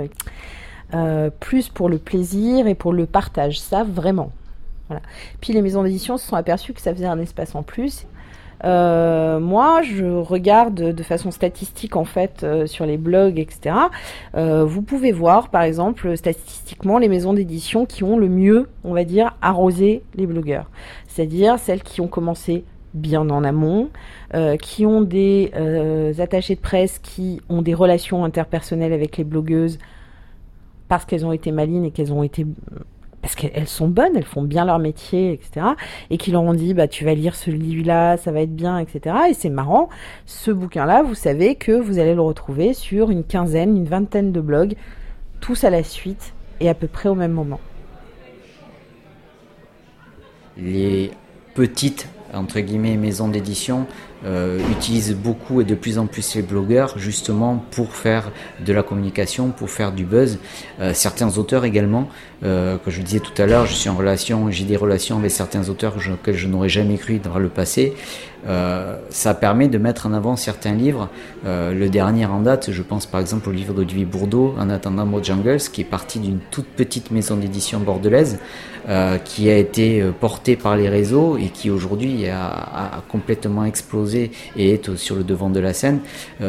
plus pour le plaisir et pour le partage, ça vraiment. Voilà. Puis les maisons d'édition se sont aperçues que ça faisait un espace en plus. Moi, je regarde de façon statistique en fait sur les blogs, etc. Vous pouvez voir, par exemple, statistiquement, les maisons d'édition qui ont le mieux, on va dire, arrosé les blogueurs. C'est-à-dire celles qui ont commencé bien en amont, qui ont des attachés de presse qui ont des relations interpersonnelles avec les blogueuses parce qu'elles ont été malines et parce qu'elles sont bonnes, elles font bien leur métier, etc. Et qui leur ont dit, bah, tu vas lire ce livre-là, ça va être bien, etc. Et c'est marrant, ce bouquin-là, vous savez que vous allez le retrouver sur une vingtaine de blogs, tous à la suite et à peu près au même moment. Les petites entre guillemets maisons d'édition utilisent beaucoup et de plus en plus les blogueurs justement pour faire de la communication, pour faire du buzz. Certains auteurs également, que je disais tout à l'heure, j'ai des relations avec certains auteurs auxquels je n'aurais jamais cru dans le passé. Ça permet de mettre en avant certains livres. Le dernier en date, je pense par exemple au livre d'Olivier Bourdeau, En attendant Bojangles, qui est parti d'une toute petite maison d'édition bordelaise, qui a été porté par les réseaux et qui aujourd'hui a complètement explosé et est sur le devant de la scène.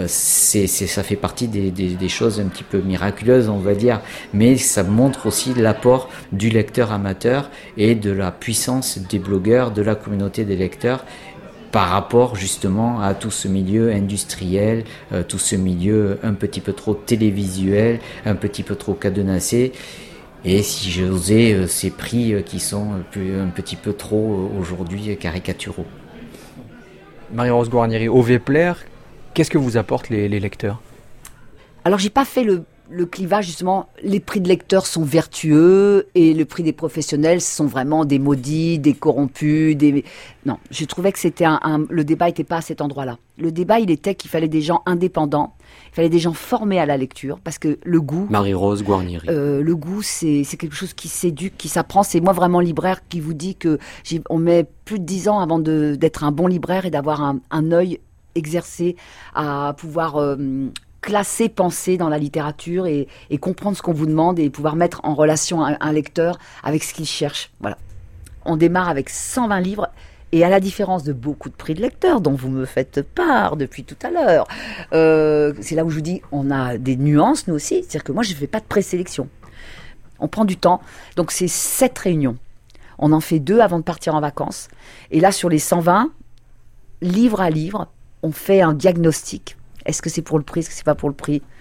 Ça fait partie des choses un petit peu miraculeuses, on va dire, mais ça montre aussi l'apport du lecteur amateur et de la puissance des blogueurs, de la communauté des lecteurs, par rapport justement à tout ce milieu industriel, tout ce milieu un petit peu trop télévisuel, un petit peu trop cadenassé. Et si j'osais, ces prix qui sont un petit peu trop aujourd'hui caricaturaux. Marie-Rose Guarnieri, au Vepler, qu'est-ce que vous apportent les lecteurs ? Alors, j'ai pas fait le clivage, justement. Les prix de lecteurs sont vertueux et le prix des professionnels sont vraiment des maudits, des corrompus. Non, je trouvais que le débat n'était pas à cet endroit-là. Le débat, il était qu'il fallait des gens indépendants, il fallait des gens formés à la lecture, parce que le goût... Marie-Rose Guarnieri. Le goût, c'est quelque chose qui s'éduque, qui s'apprend. C'est moi vraiment libraire qui vous dit que on met plus de 10 ans avant d'être un bon libraire et d'avoir un œil exercé à pouvoir... classer, penser dans la littérature et comprendre ce qu'on vous demande et pouvoir mettre en relation un lecteur avec ce qu'il cherche. Voilà. On démarre avec 120 livres et à la différence de beaucoup de prix de lecteurs dont vous me faites part depuis tout à l'heure, c'est là où je vous dis on a des nuances nous aussi. C'est-à-dire que moi je ne fais pas de présélection. On prend du temps. Donc c'est 7 réunions. On en fait 2 avant de partir en vacances. Et là sur les 120, livre à livre, on fait un diagnostic. Est-ce que c'est pour le prix? Est-ce que c'est pas pour le prix?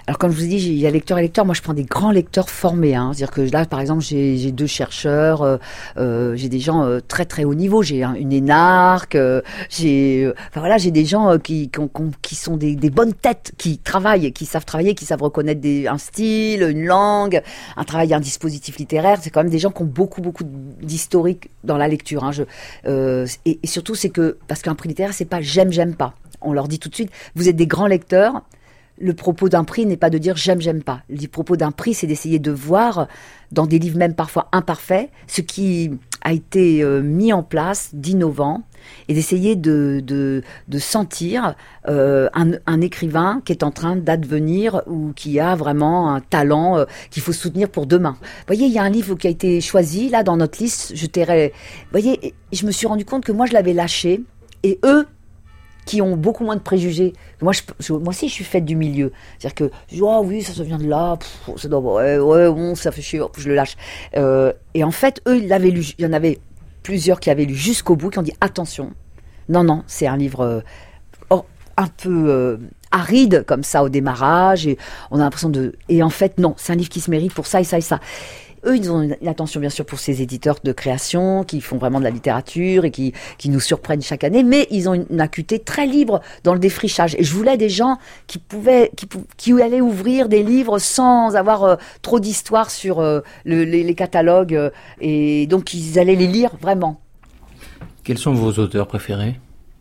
Alors comme je vous ai dit, il y a lecteurs et lecteurs. Moi, je prends des grands lecteurs formés. C'est-à-dire que là, par exemple, j'ai 2 chercheurs, j'ai des gens très très haut niveau. J'ai une énarque, j'ai des gens qui sont des bonnes têtes, qui travaillent, qui savent travailler, qui savent reconnaître un style, une langue, un dispositif littéraire. C'est quand même des gens qui ont beaucoup d'historique dans la lecture. Et surtout, c'est que parce qu'un prix littéraire, c'est pas j'aime pas. On leur dit tout de suite, vous êtes des grands lecteurs. Le propos d'un prix n'est pas de dire j'aime pas. Le propos d'un prix, c'est d'essayer de voir, dans des livres même parfois imparfaits, ce qui a été mis en place d'innovant et d'essayer de sentir un écrivain qui est en train d'advenir ou qui a vraiment un talent qu'il faut soutenir pour demain. Vous voyez, il y a un livre qui a été choisi, là, dans notre liste, vous voyez, je me suis rendu compte que moi, je l'avais lâché et eux, qui ont beaucoup moins de préjugés. Moi aussi, je suis faite du milieu. C'est-à-dire que, oui, ça vient de là, ça doit, bon, ça fait chier, je le lâche. Et en fait, eux, ils l'avaient lu. Il y en avait plusieurs qui avaient lu jusqu'au bout, qui ont dit, attention, non, c'est un livre un peu aride, comme ça, au démarrage, et on a l'impression Et en fait, non, c'est un livre qui se mérite pour ça et ça et ça. Eux, ils ont une attention, bien sûr, pour ces éditeurs de création qui font vraiment de la littérature et qui nous surprennent chaque année, mais ils ont une acuité très libre dans le défrichage. Et je voulais des gens qui allaient ouvrir des livres sans avoir trop d'histoire sur les catalogues, et donc ils allaient les lire vraiment. Quels sont vos auteurs préférés ?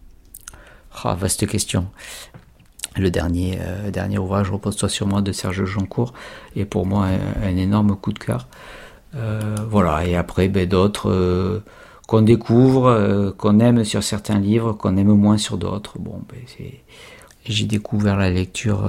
Vaste question. Le dernier ouvrage, Repose-toi sur moi, de Serge Joncourt, est pour moi un énorme coup de cœur. Et après, d'autres qu'on découvre, qu'on aime sur certains livres, qu'on aime moins sur d'autres. J'ai découvert la lecture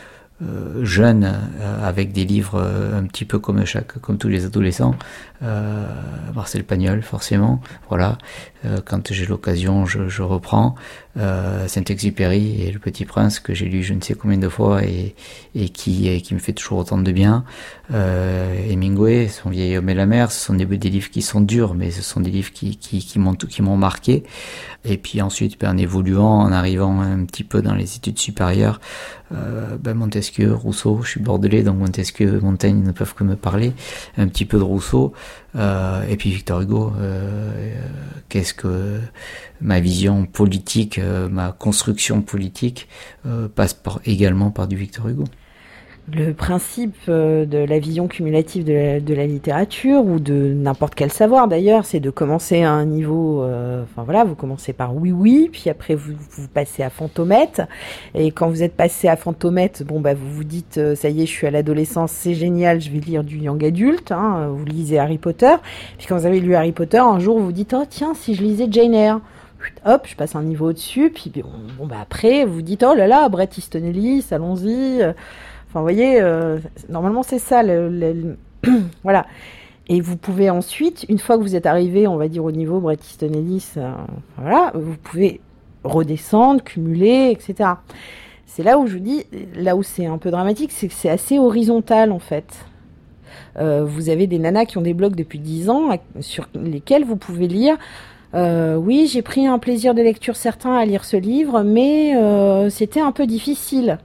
jeune, avec des livres un petit peu comme tous les adolescents. Marcel Pagnol, forcément. Quand j'ai l'occasion, je reprends. Saint-Exupéry et Le Petit Prince, que j'ai lu je ne sais combien de fois et qui me fait toujours autant de bien. Hemingway, Son vieil homme et la mer, ce sont des livres qui sont durs, mais ce sont des livres qui m'ont marqué. Et puis ensuite, en évoluant, en arrivant un petit peu dans les études supérieures, Montesquieu, Rousseau, je suis bordelais, donc Montesquieu, Montaigne ne peuvent que me parler, un petit peu de Rousseau, et puis Victor Hugo. Qu'est-ce que ma vision politique, ma construction politique passe également par du Victor Hugo. Le principe de la vision cumulative de la littérature, ou de n'importe quel savoir d'ailleurs, c'est de commencer à un niveau, vous commencez par oui, puis après vous passez à fantomètre, et quand vous êtes passé à fantomètre, vous vous dites, ça y est, je suis à l'adolescence, c'est génial, je vais lire du young adulte, vous lisez Harry Potter, puis quand vous avez lu Harry Potter, un jour vous vous dites, oh tiens, si je lisais Jane Eyre, hop, je passe un niveau au-dessus, puis après vous vous dites, oh là là, Bret Easton Ellis, allons-y. Vous voyez, normalement c'est ça, voilà. Et vous pouvez ensuite, une fois que vous êtes arrivé, on va dire au niveau Bret Easton Ellis, vous pouvez redescendre, cumuler, etc. C'est là où je vous dis, là où c'est un peu dramatique, c'est que c'est assez horizontal en fait. Vous avez des nanas qui ont des blogs depuis 10 ans, sur lesquels vous pouvez lire. Oui, j'ai pris un plaisir de lecture certain à lire ce livre, mais c'était un peu difficile.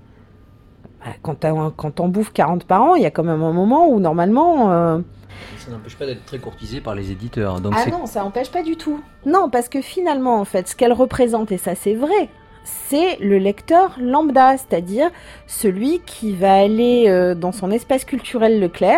Quand on bouffe 40 par an, il y a quand même un moment où normalement... Ça n'empêche pas d'être très courtisé par les éditeurs. Donc non, ça n'empêche pas du tout. Non, parce que finalement, en fait, ce qu'elle représente, et ça c'est vrai, c'est le lecteur lambda, c'est-à-dire celui qui va aller dans son espace culturel Leclerc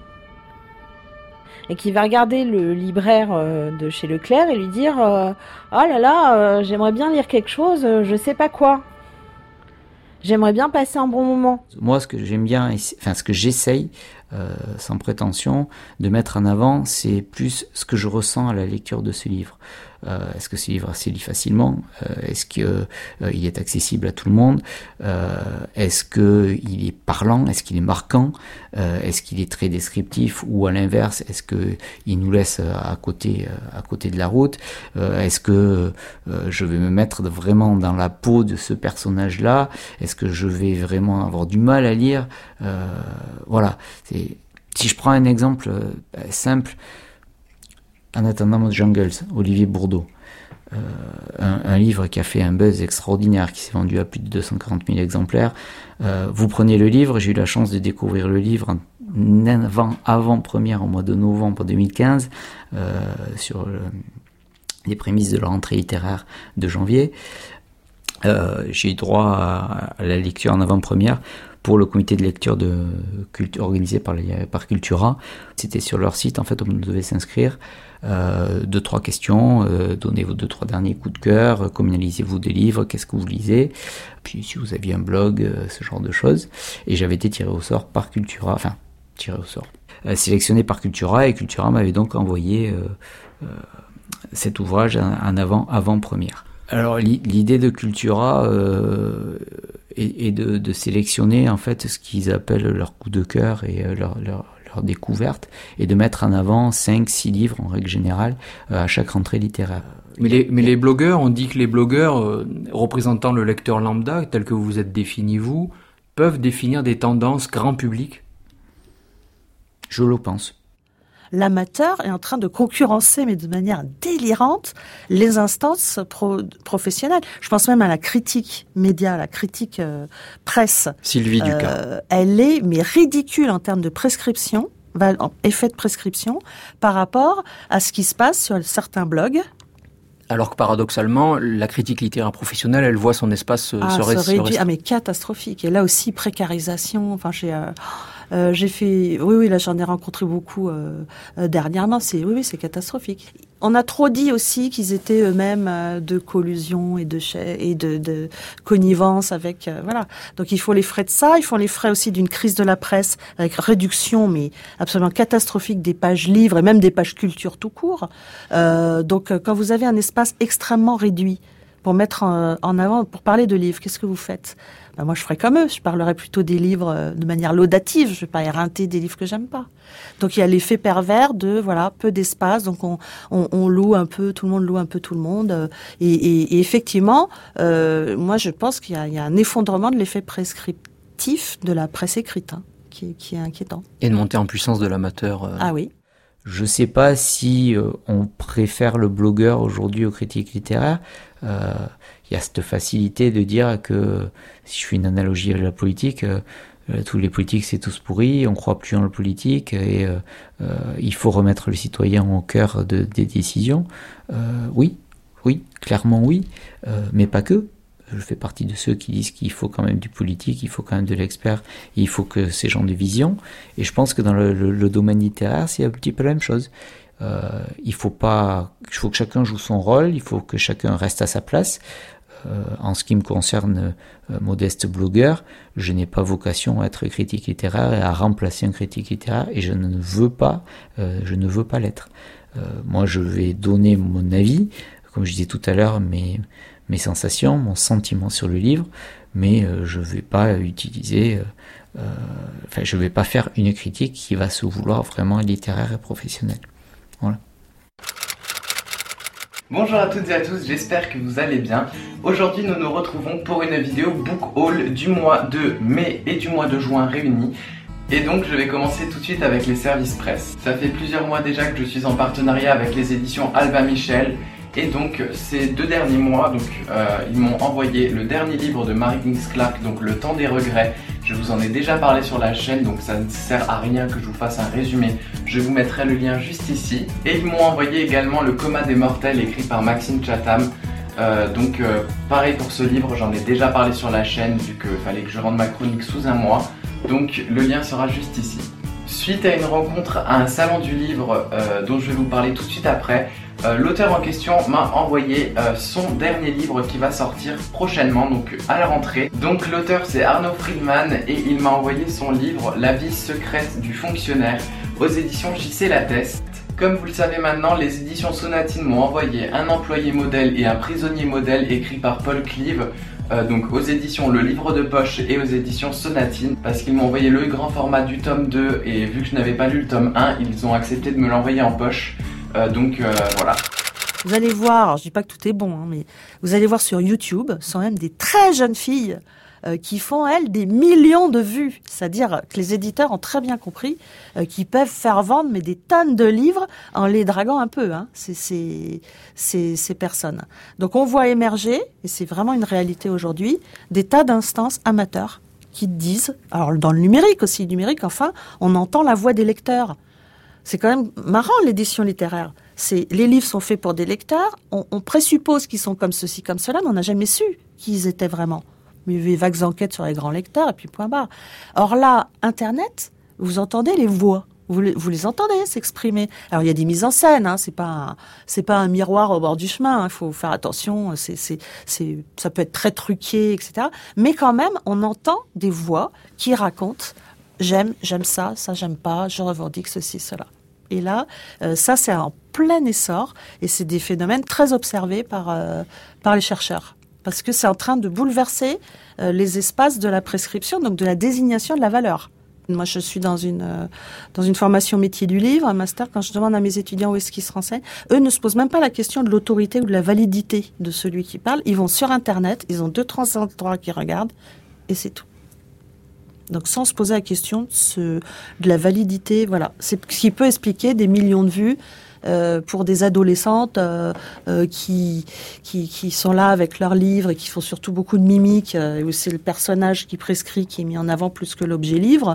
et qui va regarder le libraire de chez Leclerc et lui dire « Oh là là, j'aimerais bien lire quelque chose, je sais pas quoi. » J'aimerais bien passer un bon moment. Moi, ce que j'aime bien, ce que j'essaye, sans prétention, de mettre en avant, c'est plus ce que je ressens à la lecture de ce livre. Est-ce que ce livre se lit facilement ? Est-ce que il est accessible à tout le monde ? Est-ce que il est parlant ? Est-ce qu'il est marquant ? Est-ce qu'il est très descriptif ? Ou à l'inverse, est-ce que il nous laisse à côté de la route ? Est-ce que je vais me mettre vraiment dans la peau de ce personnage-là ? Est-ce que je vais vraiment avoir du mal à lire ? Voilà. Si je prends un exemple simple, En attendant Jungles, Olivier Bourdeau. un livre qui a fait un buzz extraordinaire, qui s'est vendu à plus de 240 000 exemplaires. Vous prenez le livre, j'ai eu la chance de découvrir le livre en avant-première au mois de novembre 2015, sur les prémices de la rentrée littéraire de janvier. J'ai eu droit à la lecture en avant-première pour le comité de lecture organisé par Cultura. C'était sur leur site, en fait, on devait s'inscrire. 2-3 questions, donnez vos 2-3 derniers coups de cœur, combien lisez-vous de livres, qu'est-ce que vous lisez, puis si vous aviez un blog, ce genre de choses. Et j'avais été tiré au sort par Cultura, sélectionné par Cultura, et Cultura m'avait donc envoyé cet ouvrage en avant-première. Alors l'idée de Cultura est de sélectionner en fait ce qu'ils appellent leur coup de cœur et leur découverte, et de mettre en avant 5-6 livres en règle générale à chaque rentrée littéraire. Mais les blogueurs, on dit que les blogueurs représentant le lecteur lambda, tel que vous vous êtes défini vous, peuvent définir des tendances grand public. Je le pense. L'amateur est en train de concurrencer, mais de manière délirante, les instances professionnelles. Je pense même à la critique média, la critique presse. Sylvie Ducas. Elle est ridicule en termes de prescription, effet de prescription, par rapport à ce qui se passe sur certains blogs. Alors que paradoxalement, la critique littéraire professionnelle, elle voit son espace se réduire. Mais catastrophique. Et là aussi, précarisation. Enfin, j'ai fait, oui, là j'en ai rencontré beaucoup dernièrement. C'est catastrophique. On a trop dit aussi qu'ils étaient eux-mêmes de collusion et de connivence avec voilà. Donc il faut les frais de ça, il faut les frais aussi d'une crise de la presse avec réduction mais absolument catastrophique des pages livres et même des pages culture tout court. Donc quand vous avez un espace extrêmement réduit pour mettre en avant, pour parler de livres, qu'est-ce que vous faites ? Moi, je ferais comme eux. Je parlerais plutôt des livres de manière laudative. Je ne vais pas éreinter des livres que j'aime pas. Donc, il y a l'effet pervers de, peu d'espace. Donc, on loue un peu, tout le monde loue un peu tout le monde. Et effectivement, moi, je pense qu'il y a un effondrement de l'effet prescriptif de la presse écrite, qui est inquiétant. Et une montée en puissance de l'amateur. Ah oui. Je sais pas si on préfère le blogueur aujourd'hui aux critiques littéraires. Il y a cette facilité de dire que, si je fais une analogie avec la politique, tous les politiques c'est tous pourris, on croit plus en la politique et il faut remettre le citoyen au cœur des décisions. Oui, clairement oui, mais pas que. Je fais partie de ceux qui disent qu'il faut quand même du politique, il faut quand même de l'expert, il faut que ces gens de vision. Et je pense que dans le domaine littéraire, c'est un petit peu la même chose. Il faut que chacun joue son rôle, il faut que chacun reste à sa place. En ce qui me concerne, modeste blogueur, je n'ai pas vocation à être critique littéraire et à remplacer un critique littéraire, et je ne veux pas l'être. Moi, je vais donner mon avis, comme je disais tout à l'heure, mes sensations, mon sentiment sur le livre, mais je vais pas utiliser, je vais pas faire une critique qui va se vouloir vraiment littéraire et professionnelle. Voilà. Bonjour à toutes et à tous, j'espère que vous allez bien. Aujourd'hui, nous nous retrouvons pour une vidéo book haul du mois de mai et du mois de juin réunis. Et donc, je vais commencer tout de suite avec les services presse. Ça fait plusieurs mois déjà que je suis en partenariat avec les éditions Albin Michel. Et donc ces 2 derniers mois, ils m'ont envoyé le dernier livre de Mary Clark, donc Le Temps des Regrets. Je vous en ai déjà parlé sur la chaîne, donc ça ne sert à rien que je vous fasse un résumé. Je vous mettrai le lien juste ici. Et ils m'ont envoyé également Le Coma des Mortels, écrit par Maxime Chatham. Pareil pour ce livre, j'en ai déjà parlé sur la chaîne, vu qu'il fallait que je rende ma chronique sous un mois. Donc le lien sera juste ici. Suite à une rencontre à un salon du livre dont je vais vous parler tout de suite après, l'auteur en question m'a envoyé son dernier livre qui va sortir prochainement, donc à la rentrée. Donc l'auteur c'est Arnaud Friedman et il m'a envoyé son livre La vie secrète du fonctionnaire aux éditions JC Lattès. Comme vous le savez maintenant, les éditions Sonatine m'ont envoyé Un employé modèle et un prisonnier modèle écrit par Paul Clive. Donc aux éditions Le Livre de Poche et aux éditions Sonatine, parce qu'ils m'ont envoyé le grand format du tome 2 et vu que je n'avais pas lu le tome 1, ils ont accepté de me l'envoyer en poche. Voilà. Vous allez voir, je dis pas que tout est bon, mais vous allez voir sur YouTube, sont même des très jeunes filles qui font, elles, des millions de vues. C'est-à-dire que les éditeurs ont très bien compris qu'ils peuvent faire vendre mais des tonnes de livres en les draguant un peu, hein, ces personnes. Donc on voit émerger, et c'est vraiment une réalité aujourd'hui, des tas d'instances amateurs qui disent, alors dans le numérique aussi, enfin, on entend la voix des lecteurs. C'est quand même marrant, l'édition littéraire. Les livres sont faits pour des lecteurs, on présuppose qu'ils sont comme ceci, comme cela, mais on n'a jamais su qui ils étaient vraiment. Il y avait vagues enquêtes sur les grands lecteurs, et puis point barre. Or là, Internet, vous entendez les voix. Vous les entendez s'exprimer. Alors il y a des mises en scène, hein, c'est pas un miroir au bord du chemin. Il faut faire attention. Ça peut être très truqué, etc. Mais quand même, on entend des voix qui racontent j'aime ça j'aime pas, je revendique ceci, cela. Et là, ça c'est en plein essor, et c'est des phénomènes très observés par les chercheurs, parce que c'est en train de bouleverser les espaces de la prescription, donc de la désignation de la valeur. Moi, je suis dans une formation métier du livre, un master. Quand je demande à mes étudiants où est-ce qu'ils se renseignent, eux ne se posent même pas la question de l'autorité ou de la validité de celui qui parle. Ils vont sur Internet, ils ont 2-3 endroits qu'ils regardent, et c'est tout. Donc, sans se poser la question de la validité, voilà. C'est ce qui peut expliquer des millions de vues pour des adolescentes qui sont là avec leurs livres et qui font surtout beaucoup de mimiques, où c'est le personnage qui prescrit qui est mis en avant plus que l'objet livre.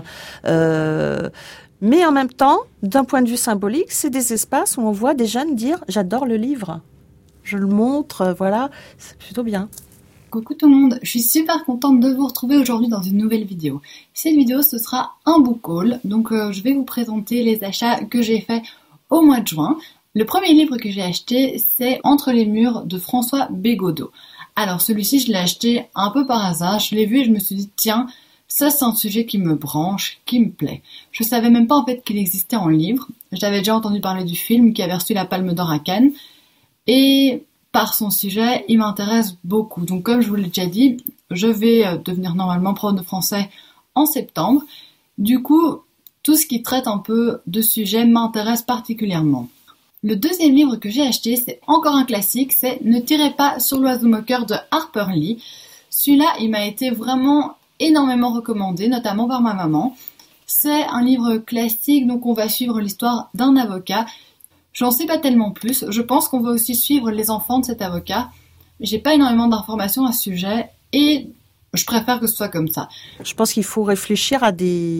Mais en même temps, d'un point de vue symbolique, c'est des espaces où on voit des jeunes dire « j'adore le livre ». Je le montre, voilà, c'est plutôt bien. Coucou tout le monde, je suis super contente de vous retrouver aujourd'hui dans une nouvelle vidéo. Cette vidéo, ce sera un book haul, donc je vais vous présenter les achats que j'ai faits au mois de juin. Le premier livre que j'ai acheté, c'est Entre les murs de François Bégodeau. Alors celui-ci, je l'ai acheté un peu par hasard, je l'ai vu et je me suis dit tiens, ça c'est un sujet qui me branche, qui me plaît. Je savais même pas en fait qu'il existait en livre. J'avais déjà entendu parler du film qui avait reçu la Palme d'Or à Cannes et par son sujet, il m'intéresse beaucoup. Donc comme je vous l'ai déjà dit, je vais devenir normalement prof de français en septembre. Du coup, tout ce qui traite un peu de sujet m'intéresse particulièrement. Le deuxième livre que j'ai acheté, c'est encore un classique, c'est Ne tirez pas sur l'oiseau moqueur de Harper Lee. Celui-là, il m'a été vraiment énormément recommandé, notamment par ma maman. C'est un livre classique, donc on va suivre l'histoire d'un avocat. J'en sais pas tellement plus, je pense qu'on va aussi suivre les enfants de cet avocat. J'ai pas énormément d'informations à ce sujet et je préfère que ce soit comme ça. Je pense qu'il faut réfléchir à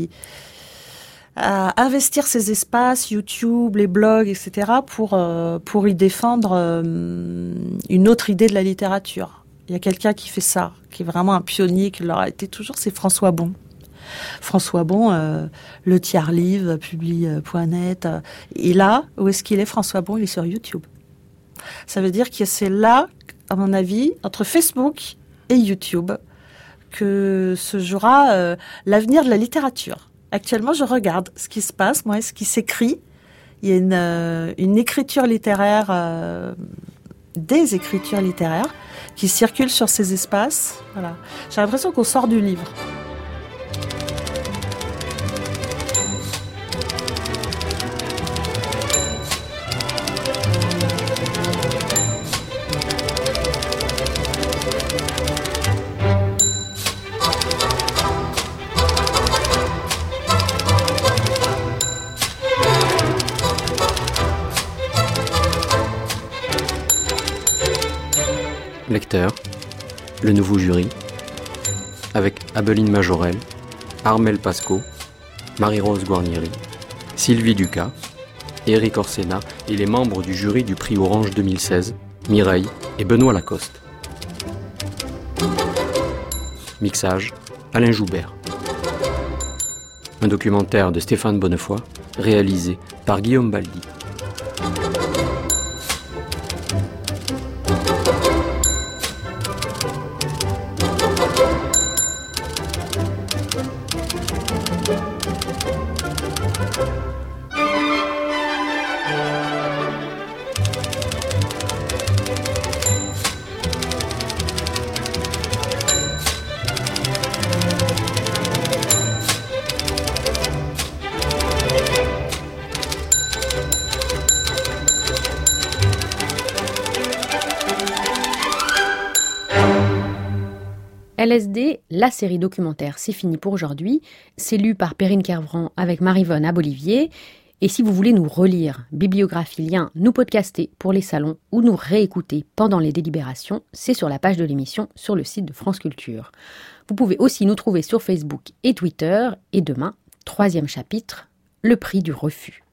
investir ces espaces, YouTube, les blogs, etc. pour y défendre une autre idée de la littérature. Il y a quelqu'un qui fait ça, qui est vraiment un pionnier, qui l'aura été toujours, c'est François Bon. François Bon, le tiers-livre, publie.net. Et là, où est-ce qu'il est, François Bon? Il est sur YouTube. Ça veut dire que c'est là, à mon avis, entre Facebook et YouTube, que se jouera l'avenir de la littérature. Actuellement, je regarde ce qui se passe, moi, ce qui s'écrit. Il y a une écriture littéraire, des écritures littéraires qui circulent sur ces espaces. Voilà. J'ai l'impression qu'on sort du livre. Lecteur, le nouveau jury, avec Abeline Majorel, Armel Pasco, Marie-Rose Guarnieri, Sylvie Ducas, Éric Orsena et les membres du jury du prix Orange 2016, Mireille et Benoît Lacoste. Mixage, Alain Joubert. Un documentaire de Stéphane Bonnefoy, réalisé par Guillaume Baldi. LSD, la série documentaire, c'est fini pour aujourd'hui. C'est lu par Perrine Kervran avec Maryvonne Abolivier. Et si vous voulez nous relire, bibliographie, lien, nous podcaster pour les salons ou nous réécouter pendant les délibérations, c'est sur la page de l'émission sur le site de France Culture. Vous pouvez aussi nous trouver sur Facebook et Twitter. Et demain, 3e chapitre, le prix du refus.